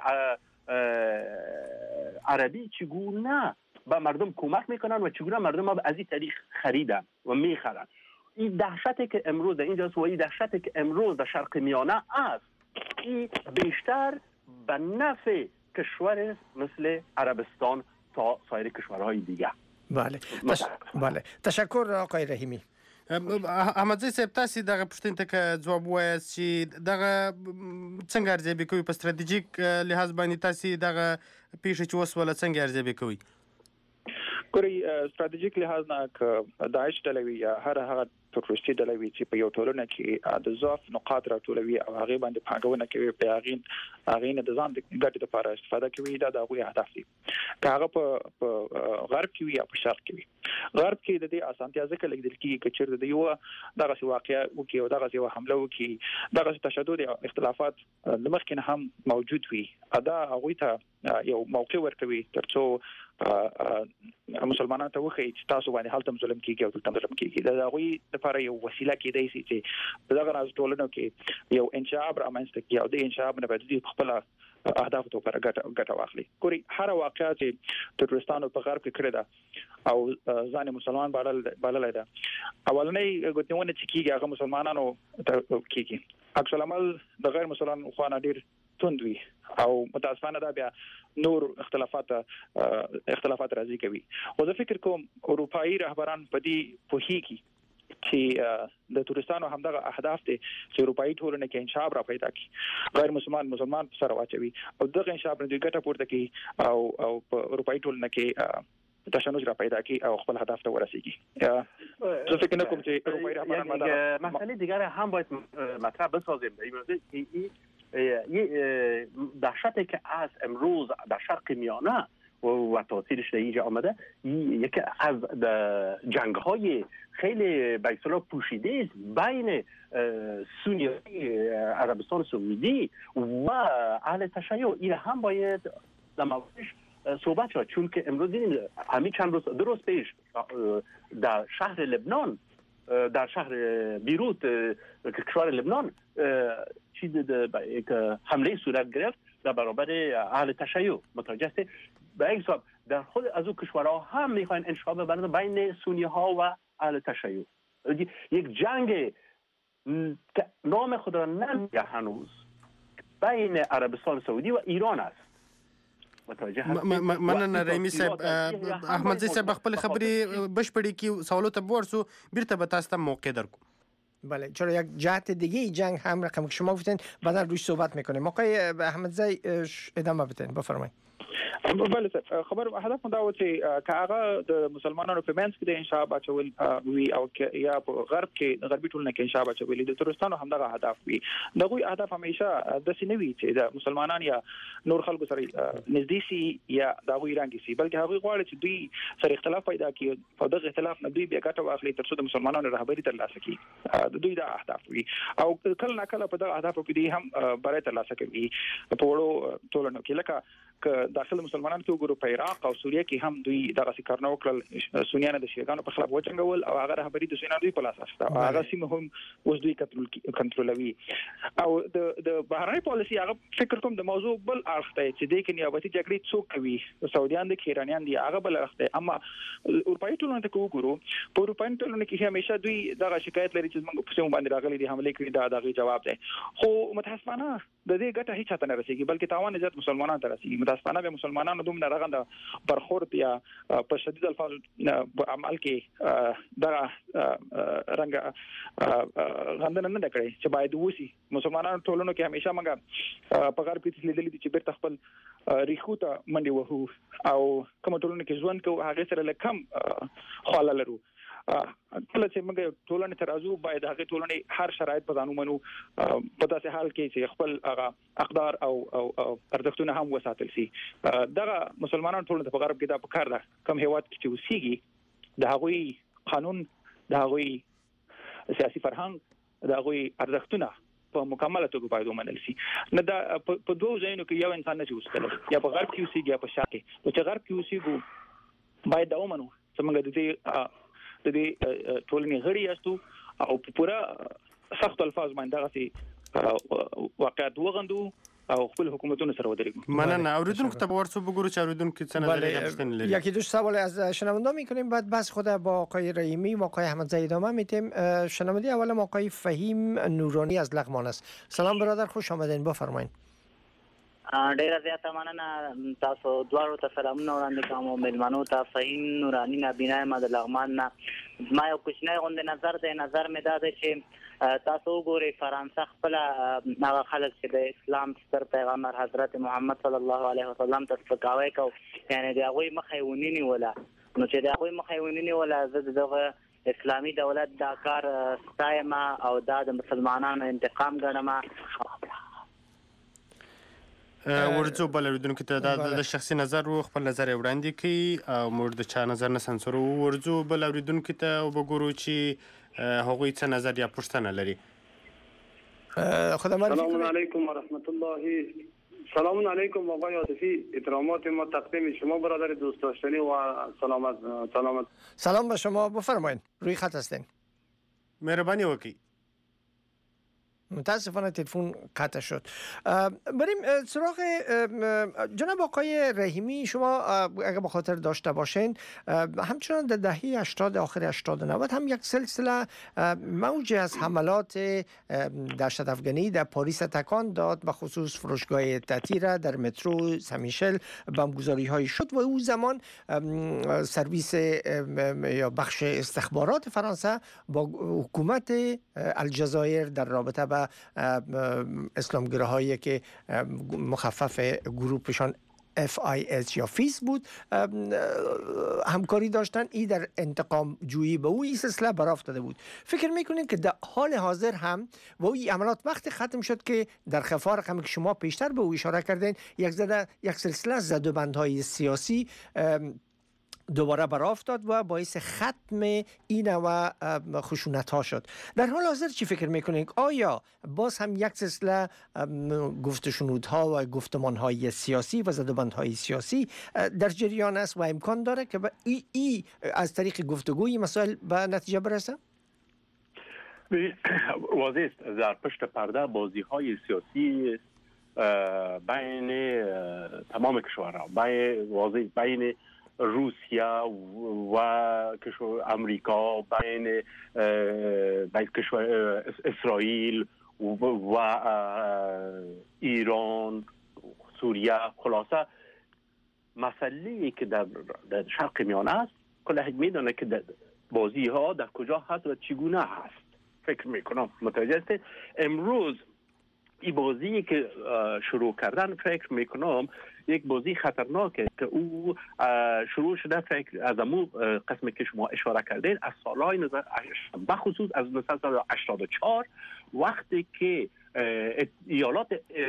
عربی چگونه به مردم کمک میکنن و چگونه مردم ها از این طریق خریدن و میخرن. این دهشتی که امروز در اینجاست و این دهشتی که امروز در شرق میانه است، این بیشتر به نفع کشور مثل عربستان تا سایر کشورهای دیگه. بله تشکر آقای رحیمی. احمدزي صاحب تاسو دغه پوښتنې ته که ځواب ووایاست چې دغه څنګه ارزیابي کوي په ستراتیژیک لحاظ باندې تاسو دغه پیښه چې وسوله څنګه ارزیابي کوي؟ ګورئ ستراتیژیک لحاظ نه که داعش ډله وي یا هر هغه تروریستي ډله وي چې په یو ټولنه کې د ضعف نقاط راټولوي او هغې باندې پانګونه کوي، په هغې نه د ځان د ګټې لپاره استفاده کوي، دا د هغوی هدف دي. که هغه په غرب کې وي یا په شرق کې وي. غرب کې د دې اسانتیا ځکه لیدل کېږي که چېرته د یوه دغسې واقعه وکړي او دغسې یوه حمله وکړي، دغسې تشدد یا اختلافات له مخکې نه هم موجود وي، دا هغوی ته یو موقع ورکوي تر څو مسلمانانو ته وښیي چې تاسو باندې هلته ظلم کېږي او دلته ظلم کېږي. د هغوی لپاره یو وسیله کېدای شي چې په دغه راز ټولنو کې یو انشعاب رامنځته کړي او د انشعاب نه باید دوی خپله اهدافو ته لپاره ګټه واخلي. ګورئ هره واقعه چې تروریستانو په غرب کې کړې ده او ځان مسلمان بللی ده، اولنۍ ګوتنیونه چې کېږي هغه مسلمانانو ته کېږي، عکس العمل د غیر مسلمانانو خوا نه ډېر توند وي او متاسفانه دا بیا نور اختلافات راځي کوي. خو زه فکر کوم اروپایي رهبران په دې پوهیږي چې د تورستانو همدغه اهداف دي چې اروپایي ټولنه کې انشعاب را پیدا کړي، غیر مسلمان سره واچوي او دغه انشعاب نه دوی ګټه پورته کړي او په اروپایي ټولنه کې تشنج را پیدا کړي او خپل هدف ته ورسیږي. زه فکر نکوم چې اروپایي رهبران مسئله دیگر هم باید مطرح بسازیم. دهشتی که از امروز در شرق میانه و تاثیرش در اینجا آمده یکی از جنگ‌های خیلی به اصطلاح پوشیده است بین سنی‌های عربستان سعودی و اهل تشیع. این هم باید در موردش صحبت شد، چون که امروز دیدیم همین چند روز دو روز پیش در شهر لبنان، در شهر بیروت کشور لبنان چیز یک حمله صورت گرفت در برابر اهل تشیع. متوجه است؟ به این حساب در خود از او کشورها هم میخواین انشابه ببرند بین سنی ها و اهل تشیع. یک جنگ نام خود را نمیگه هنوز بین عربستان سعودی و ایران است. مننه رحیمي صاحب. احمدزی صاحب خپل خبرې بشپړې کی سوالو ته ورسو بیرته به تاسو ته موقع درکو. بله، چرا یک جهت دیگه جنگ هم رقم که شما گفتین بعدا روش صحبت میکنیم. آقای احمدزی ادامه بدین، بفرمایید. بله خبر هدف دا و چې کاغه د مسلمانانو په منځ کې د انشاء اچول وی او یا په غرب کې غربي ټولنه کې انشاء اچول د ترستانو همدغه هدف وي. دغه هدف همیشه د سینوي چې د مسلمانان یا نور خلکو سره نږدې سي یا دغه رنګ سي، بلکې هغه غواړي چې دوی سره اختلاف پیدا کړي او دغه اختلاف نه دوی بیا ګټه واخلي تر څو د مسلمانانو رهبری ترلاسه کړي. د دوی د اهداف وي او کله نه کله په دغه اهداف کې دوی هم برای ترلاسه کوي په وړو ټولنو کې. لکه داخل مسلمانان کې وګورو په عراق او سوریه کې هم دوی دغه کارونه وکړل، سنیان د شیعاګانو په خلاف وجنګول او هغه رهبری د سنیانو دوی په لاس استه. هغه سیمه هم اوس دوی کنټرولوي او د بهرنۍ پالیسي هغه فکر کوم د موضوع بل اړخ ته چې د کې نیابتي جګړې څوک کوي، سعودیان دي ایرانیان دي، هغه بل اړخ ته. اما اروپایي ټولنه ته وګورو، په اروپایي ټولنه کې همیشه دوی دغه شکایت لري چې موږ په سیمه باندې راغلي دي، حمله کړې ده. دغه جواب دی خو متاسفانه د دې ګټه هیڅ چاته نه رسیږي، بلکې تاوان زیات مسلمانانو ته رسیږي. متاسفانه به مسلمانانو دومره رغنده برخورد یا په شدید الفاظ په عمل کې دا رنګ غندنه نه کړي چې باید وسی. مسلمانانو ټولنو کې همیشه موږ په غرب کې لیدلې دي چې بیرته خپل ریخو ته منډي وهو او کوم ټولنو کې ژوند کوو هغه سره لکم خاله لرو. کله چې موږ ټولنه ترازو باید هغه ټولنه هر شرایط په ځانو منو په داسې حال کې چې خپل هغه اقدار او ارزښتونه هم وساتل شي. دغه مسلمانانو ټولنه په غرب کې دا پکار ده کوم هیواد کې چې وسیږي د هغوی قانون، د هغوی سیاسي فرهنګ، د هغوی ارزښتونه په مکمله توګه باید ومنل شي. نه دا په دوه ځایونو کې یو انسان نشي وسکلی، یا په غرب کې وسیږي یا په شرق کې. چې غرب کې وسیږو باید دا ومنو چې موږ د دې ټولنې غړي یاستو او په پوره سخت الفاظ باندې دغه واقعیت وغندو او خپل حکومتونو سره ودرېږو. مننه. اوریدونکو ته ورسو بگورو چه اوریدونکو که نظری گفتن لري. یکی دو سوال از شنونده میکنیم، بعد بس خود با آقای رحیمی و آقای احمدزی ادامه میدیم. شنونده اولم آقای فهیم نورانی از لغمان است. سلام برادر، خوش آمدین، بفرمایید. ډیره زیاته مننه. تاسو دواړو ته سلامونه وړاندې کوم او مېلمنو ته. فهیم نورانی نابینا یم د لغمان نه. ما یو کوچنی غوندې نظر دی. نظر مې دا دی چې تاسو وګورئ فرانسه خپله هغه خلک چې د اسلام ستر پیغمبر حضرت محمد صلی الله علیه وسلم ته سپکاوی کو، یعنې د هغوی مخه یې ونیوله. نو چې د هغوی مخه یې ونیوله، زه د دغه اسلامي دولت دا کار ستایم او دا د مسلمانانو انتقام ګڼم. ورځو بل اوریدونکو ته د شخصي نظر و خپل نظر وړاندې کړي او موږ د چا نظر نه سنسورو. ورځو بل اوریدونکو ته وګورو چې هغوی څه نظر یا پوښتنه لري. سلام علیکم و رحمت الله. سلام علیکم آقای عاطفی، احترامات ما تقدیم شما برادر دوست داشتنی و سلامت. سلام به شما، بفرمایید، روی خط هستین. مهربانی وکړئ. متاسفانه تلفن قطع شد. بریم سراغ جناب آقای رحیمی. شما اگر به خاطر داشته باشین همچنان در دهه 80 آخر 80 90 هم یک سلسله موج از حملات دهشت افغانی در پاریس تکان داد، به خصوص فروشگاه تتیره در مترو سمیشل بمبگذاری های شد و او زمان سرویس یا بخش استخبارات فرانسه با حکومت الجزایر در رابطه با اسلامگراهایی که مخفف گروهشان FIS یا فیس بود همکاری داشتن. ای در انتقام جویی به او این سلسله برافتاده بود. فکر میکنید که در حال حاضر هم و این عملات وقتی ختم شد که در خفا رقمی که شما پیشتر به او اشاره کردین یک سلسله زدوبندهای سیاسی دوباره برافتاد و باعث ختم این و خشونت ها شد. در حال حاضر چی فکر میکنید؟ آیا باز هم یک سلسله گفت شنودها و گفتمان های سیاسی و زدبندهای سیاسی در جریان است و امکان داره که ای از طریق گفتگوی مسائل به نتیجه برسه؟ واضح است در پشت پرده بازی های سیاسی بین تمام کشورها، بین روسیه و امریکا، بین کشور اسرائیل و ایران، سوریه، خلاصه مسئله که در شرق میانه است کل میدونه که بازی ها در کجا هست و چگونه هست. فکر میکنم متوجه است. امروز این بازی که شروع کردن فکر میکنم یک بازی خطرناکه که او شروع شده فکر از امو قسمی که شما اشاره کردین از سالهای بخصوص از 1984 وقتی که ایالات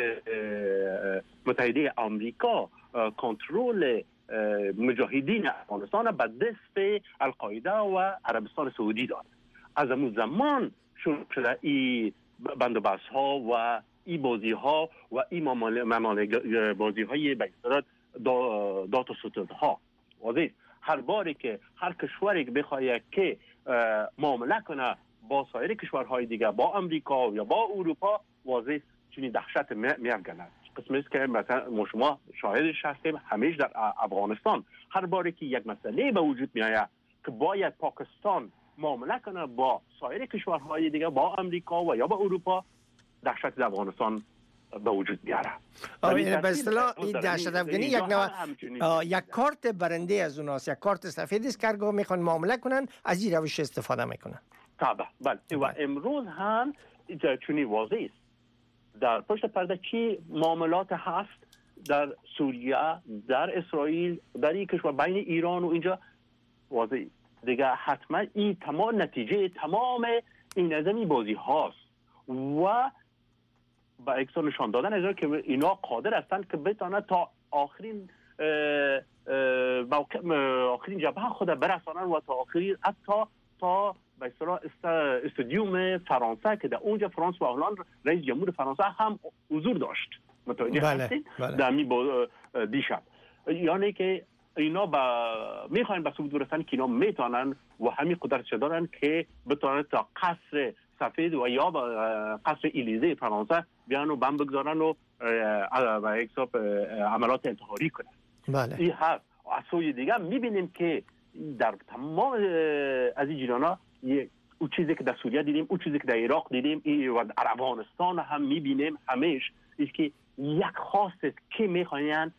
متحده آمریکا کنترل مجاهدین افغانستان به دست القاعده و عربستان سعودی داد. از امو زمان شروع شده این بندوبست ها و این بازی ها و این بازی های به اصطلاح دات و ستود ها. واضح هر باری که هر کشوری که بخواهد که معامله کنه با سایر کشورهای دیگه، با امریکا یا با اروپا، واضح چنین دهشت می‌افکند. قسمی است که مثلا ما شما شاهدش هستیم همیشه در افغانستان هر باری که یک مسئله به وجود میآید که باید پاکستان معامله کنه با سایر کشورهای دیگه، با امریکا و یا با اروپا، دهشت در افغانستان به وجود میاره. به اصطلاح این دهشت افغانی یک کارت برنده از اوناست، یک کارت سفید است که هرگاه میخوان معامله کنن از این روش استفاده میکنن. طبعا بله. و امروز هم چونی واضح است در پشت پرده چی معاملات هست در سوریه، در اسرائیل، در این کشور، بین ایران و اینجا واضح دیگه. حتما این تمام نتیجه تمام این نظمی بازی هاست و با اکسان نشان دادن از که اینا قادر هستند که بتانند تا آخرین آخرین جبهه خود برسانن و تا آخرین حتی تا به اصطلاح استادیوم فرانسه که در اونجا فرانس و هلند رئیس جمهور فرانسه هم حضور داشت. متوجه هستید؟ در دیشب یعنی که اینا میخواین به ثبوت برسن که اینا میتونن و همین قدرت دارن که بتونن تا قصر سفید و یا قصر الیزه فرانسه بیان و بم بگذارن و به حساب عملات انتحاری کنن. بله. این هست. از سوی دیگه میبینیم که در تمام از این جریانا او چیزی که در سوریه دیدیم، او چیزی که در عراق دیدیم و در افغانستان هم میبینیم همیشه است که یک خواست که میخواین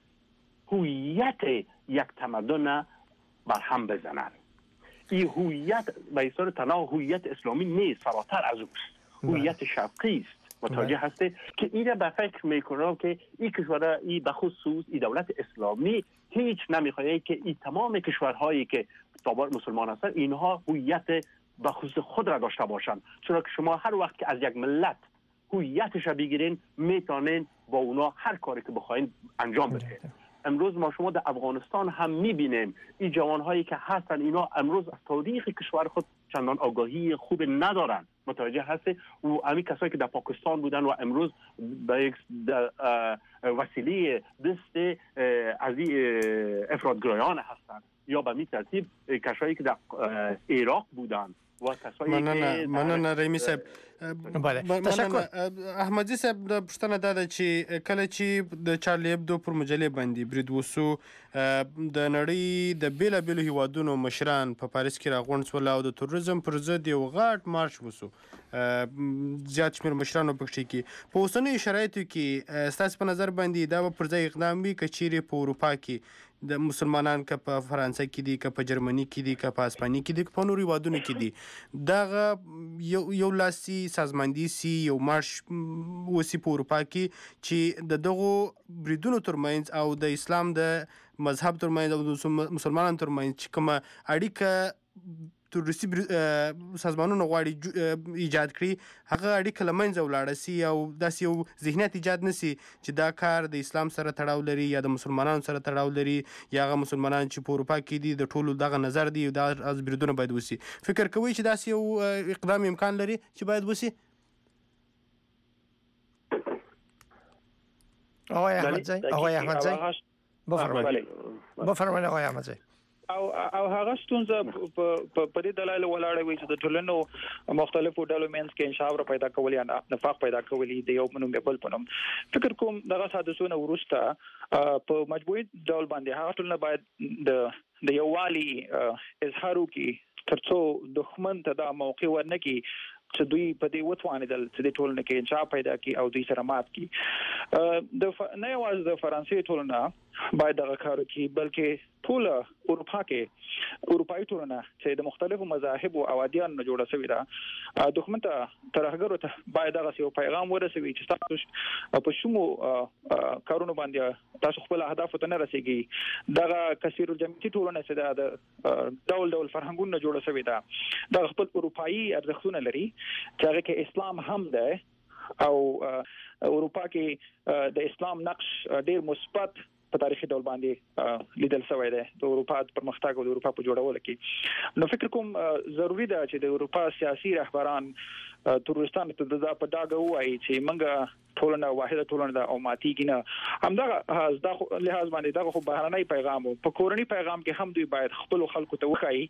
هویت یک تمدن بر هم بزنن. این هویت به اصطلاح تنها هویت اسلامی نیست، فراتر از اوست. هویت شرقی است. متوجه هسته که این به فکر میکنم که این کشورها این به خصوص این دولت اسلامی هیچ نمیخواد که این تمام کشورهایی که تابع مسلمان هستن اینها هویت به خصوص خود را داشته باشن، چرا که شما هر وقت که از یک ملت هویتش را بگیرین میتونین با اونا هر کاری که بخواین انجام بدین. امروز ما شما در افغانستان هم میبینیم این جوانهایی که هستن اینا امروز از تاریخ کشور خود چندان آگاهی خوب ندارن. متوجه هستی؟ و همین کسایی که در پاکستان بودن و امروز به یک وسیله دست از افراطگرایان هستن یا به می ترتیب کسایی که در عراق بودن و کسایی که مننه رحیمی صاحب. تشکر. احمدی صاحب د پښتنه دا چې کله چې د چارلی ابدو پر مجلې باندې برید وسو د نړۍ د بیلابیلو هیوادونو مشران په پاریس کې راغونډ شول او د تروریزم پر ضد یو غټ مارچ وسو. زیات شمېر مشرانو پکې کې په اوسنیو شرایطو کې ستاسو په نظر باندې دا به پر ځای اقدام وي که چیرې په اروپا کې د مسلمانان که په فرانسه کې دي، که په جرمني کې دي، که په اسپانیا کې دي، که په نورو هیوادونو کې دي، دغه یو لاسي سازماندهي سي یو مارش وسي په اروپا کې چې د دغو بریدونو ترمنځ او د اسلام د مذهب ترمنځ او د مسلمانانو ترمنځ چې کومه اړیکه تروریستي سازمانونو غواړي ایجاد کړي هغه اړیکه له منځه ولاړه سي او داسې یو ذهنیت ایجاد نه سي چې دا کار د اسلام سره تړاو لري یا د مسلمانانو سره تړاو لري یا هغه مسلمانان چې په اروپا کې دي د ټولو دغه نظر دی دا از بریدونه باید وسي. فکر کوئ چې داسې یو اقدام امکان لري چې باید وسي؟ آقای احمدزی بفرمایید آقای احمدزی. او هغه ستونزه په دې دلایل ولاړه وي چې د ټولنو مختلفو ډلو منځ کې انشاور پیدا کول یا نفاق پیدا کول د یو منو بل پنوم. فکر کوم دغه حادثونه ورسته په مجبوري ډول باندې هغه ټولنه باید د یووالي اظهار وکړي ترڅو دښمن ته دا موقع ورنکړي چې دوی په دې وتوانیدل چې د ټولنې کې انشاء پیدا کړي او دوی سره مات کړي. د نه یوازې د فرانسې ټولنه باید دغه کار وکړي بلکې ټول اروپا کې اروپایي ټولنه چې د مختلفو مذاهب او ادیان نه جوړه شوې ده دښمن ته ترهګرو ته باید دغه یو پیغام ورسوي چې تاسو په شومو کارونو باندې تاسو خپل اهداف ته نه رسیږي. دغه کثیر الجمعیت ټولنه چې د ډول ډول فرهنګونو جوړه شوې ده د خپل اروپایي ارزښتونه لري چې هغه کې اسلام هم ده او اروپا کې د اسلام نقش ډیر مثبت په تاریخي ډول باندې لیدل شوی دی د اروپا پرمختګ او د اروپا په جوړولو کې. نو فکر کوم ضروری ده چې د اروپا سیاسي رهبران تورستان ته د په داګه وایي چې موږ ټولنه واحده ټولنه ده او ماتیږي نه. همدغه د لحاظ باندې دغه خو بهرنۍ پیغام په کورنۍ پیغام کې هم دوی باید خپل خلکو ته وښایي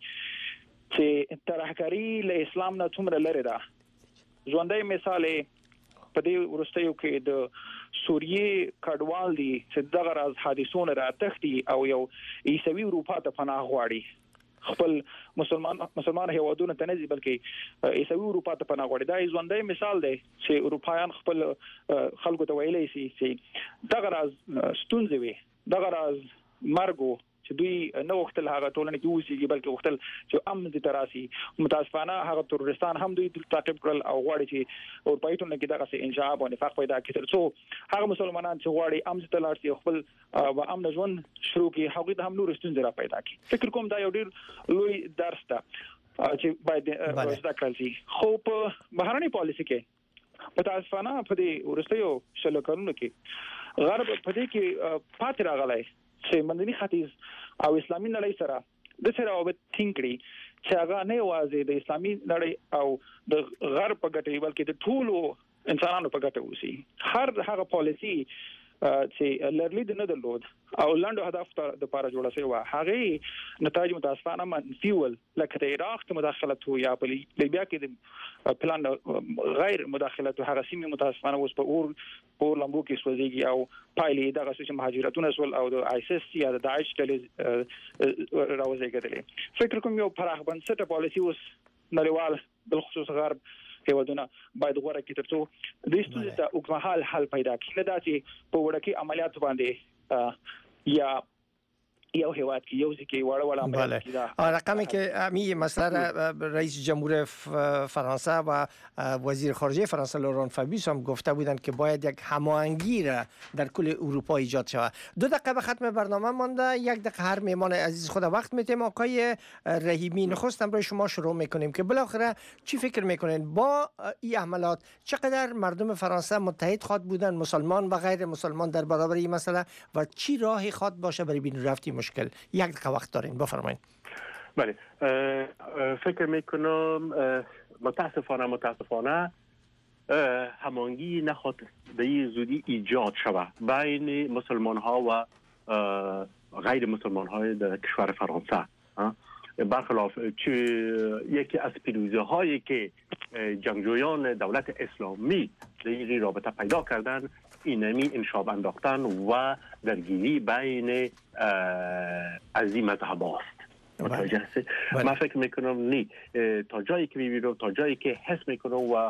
چې ترهګري له اسلام نه څومره لري ده. ژوندۍ مثال په دې ورستیو کې د سوریې کډوال دي چې دغه راز حادثونه راتښتي او یو عیسوي اروپا ته پناه غواړي خپل مسلمان هیوادونو ته نه ځي بلکې عیسوي اروپا ته پناه غواړي. دا ژوندۍ مثال دی چې اروپایان خپل خلکو ته ویلي شي چې دغه راز ستونزې وي دغه راز مرګ چې دوی نه وختل هغه ټولنه کې اوسېږي بلکې وختل چې امن دي تراسي. متاسفانه هغه تورستان هم دوی تعقیب کړل او غواړي چې اروپایي ټولنه کې دغه څه انشعاب او نفاق پیدا کړي ترڅو هغه مسلمانان چې غواړي امن ته لاړ شي خپل و امن ژوند شروع کړي هغه ته هم نور ستونزې را پیدا کړي. فکر کوم دا یو ډیر لوی درس ده چې باید زده کړل شي. خو په بهرنۍ پالیسي کې متاسفانه په دې ورستیو شلو کارونو کې غرب په دې کې پاتې راغلی چې منځني ختیځ او اسلامي نړۍ سره د سره روابط ټینګ کړي چې هغه نه یوازې د اسلامي نړۍ او د غرب په ګټه بلکې د ټولو انسانانو په ګټه وسی. هر هغه پالیسي چې لرلید نه درلود او لاندو هدف د لپاره جوړه شوی و هغه نتایج متاسفانه منفي ول لکه د عراق ته مداخلت یا په لیبیا کې د پلان غیر مداخلت هغه سیمه متاسفانه اوس په اور لمبو کې سوځيږي او پایلې دغه چې مهاجرتونه سول او د آیسس یا د داعش ډلې راوځيږي. فکر کوم یو پراخ بنسټه پالیسي اوس نړیوال بالخصوص غرب هیوادونه باید غوړه کې ترڅو د ستونزې ته اوږدمهال حل پیدا کړي نه دا چې په وړکي عملیات باندې یا یو هیواد کې یو ځکه وړه عملیات کیده. رقمی که امی مثلا رئیس جمهور فرانسه و وزیر خارجه فرانسه لوران فابیوس هم گفته بودند که باید یک هماهنگی را در کل اروپا ایجاد شود. 2 دقیقه به ختم برنامه مانده. 1 دقیقه هر مهمان عزیز خود وقت میتیم. آقای رحیمی نخست برای شما شروع میکنیم که بالاخره چی فکر میکنین با این حملات چقدر مردم فرانسه متحد خواهد بودن مسلمان و غیر مسلمان در برابر این مسئله و چی راهی خواهد باشه برای بین رفتی مشکل؟ 1 دقیقه وقت دارین بفرمایید. بله فکر میکنم متاسفانه هماهنگی نخواهد به این زودی ایجاد شود بین مسلمان ها و غیر مسلمان های در کشور فرانسه. برخلاف یکی از پیروزی هایی که جنگجویان دولت اسلامی در این رابطه پیدا کردن اینمی انشاب انداختن و درگیری بین از این مذهب است. من فکر میکنم نی تا جایی که میبینم تا جایی که حس میکنم و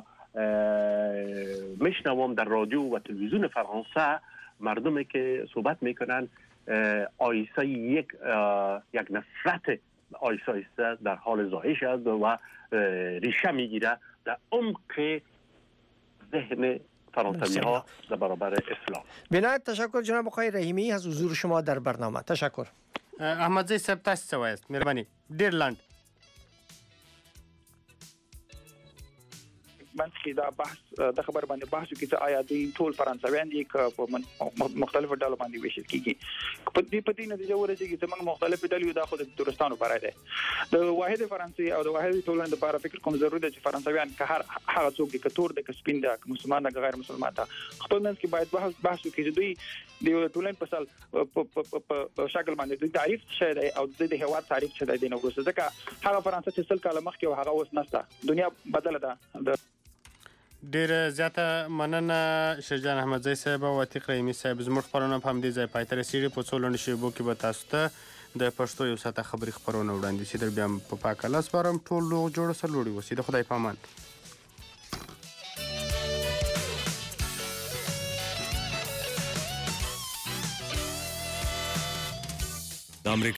میشنوم در رادیو و تلویزیون فرانسه مردمی که صحبت میکنن آیسته یک نفرت آیسته در حال زایش است و ریشه میگیره در عمق ذهن فرانسوی ها در برابر اسلام. بنایت تشکر جناب آقای رحیمی از حضور شما در برنامه. تشکر. احمدزی صاحب تاسو څه وایست؟ مهرباني ډیر لاند. منځ کې دا بحث د خبر باندې بحث کې چې آیا د ټول فرانسویان دي په مختلفو ډلو باندې ویشل کیږي په دې نتیجه ورسېږي چې موږ مختلف ډلې دا خو د تورستانو لپاره ده د واحد فرانسوي او د واحد ټولنې لپاره فکر کوم ضروري ده چې فرانسویان که هغه څوک دي کتور د سپین د مسلمان د غیر مسلمان ته خپل منځ کې باید بحث وکړي چې دوی د ټولنې په په شکل باندې د تعریف څه دی او د هواد تعریف څه دی نو ورسره ځکه هغه فرانسه چې سل کاله مخکې او هغه اوس نشته دنیا بدله ده. ډیره زیاته مننه شجاع احمدزی صاحب او عتیق رحیمي صاحب. زموږ خبرونه په همدې ځای پای ته رسېږي. په څو لنډو شېبو کې به تاسو ته د پښتو یو ساعته خبري خپرونه وړاندې شي. در بیا په پاکه لاس سپارم. ټول روغ جوړ سرلوړي اوسئ. د خدای په امان.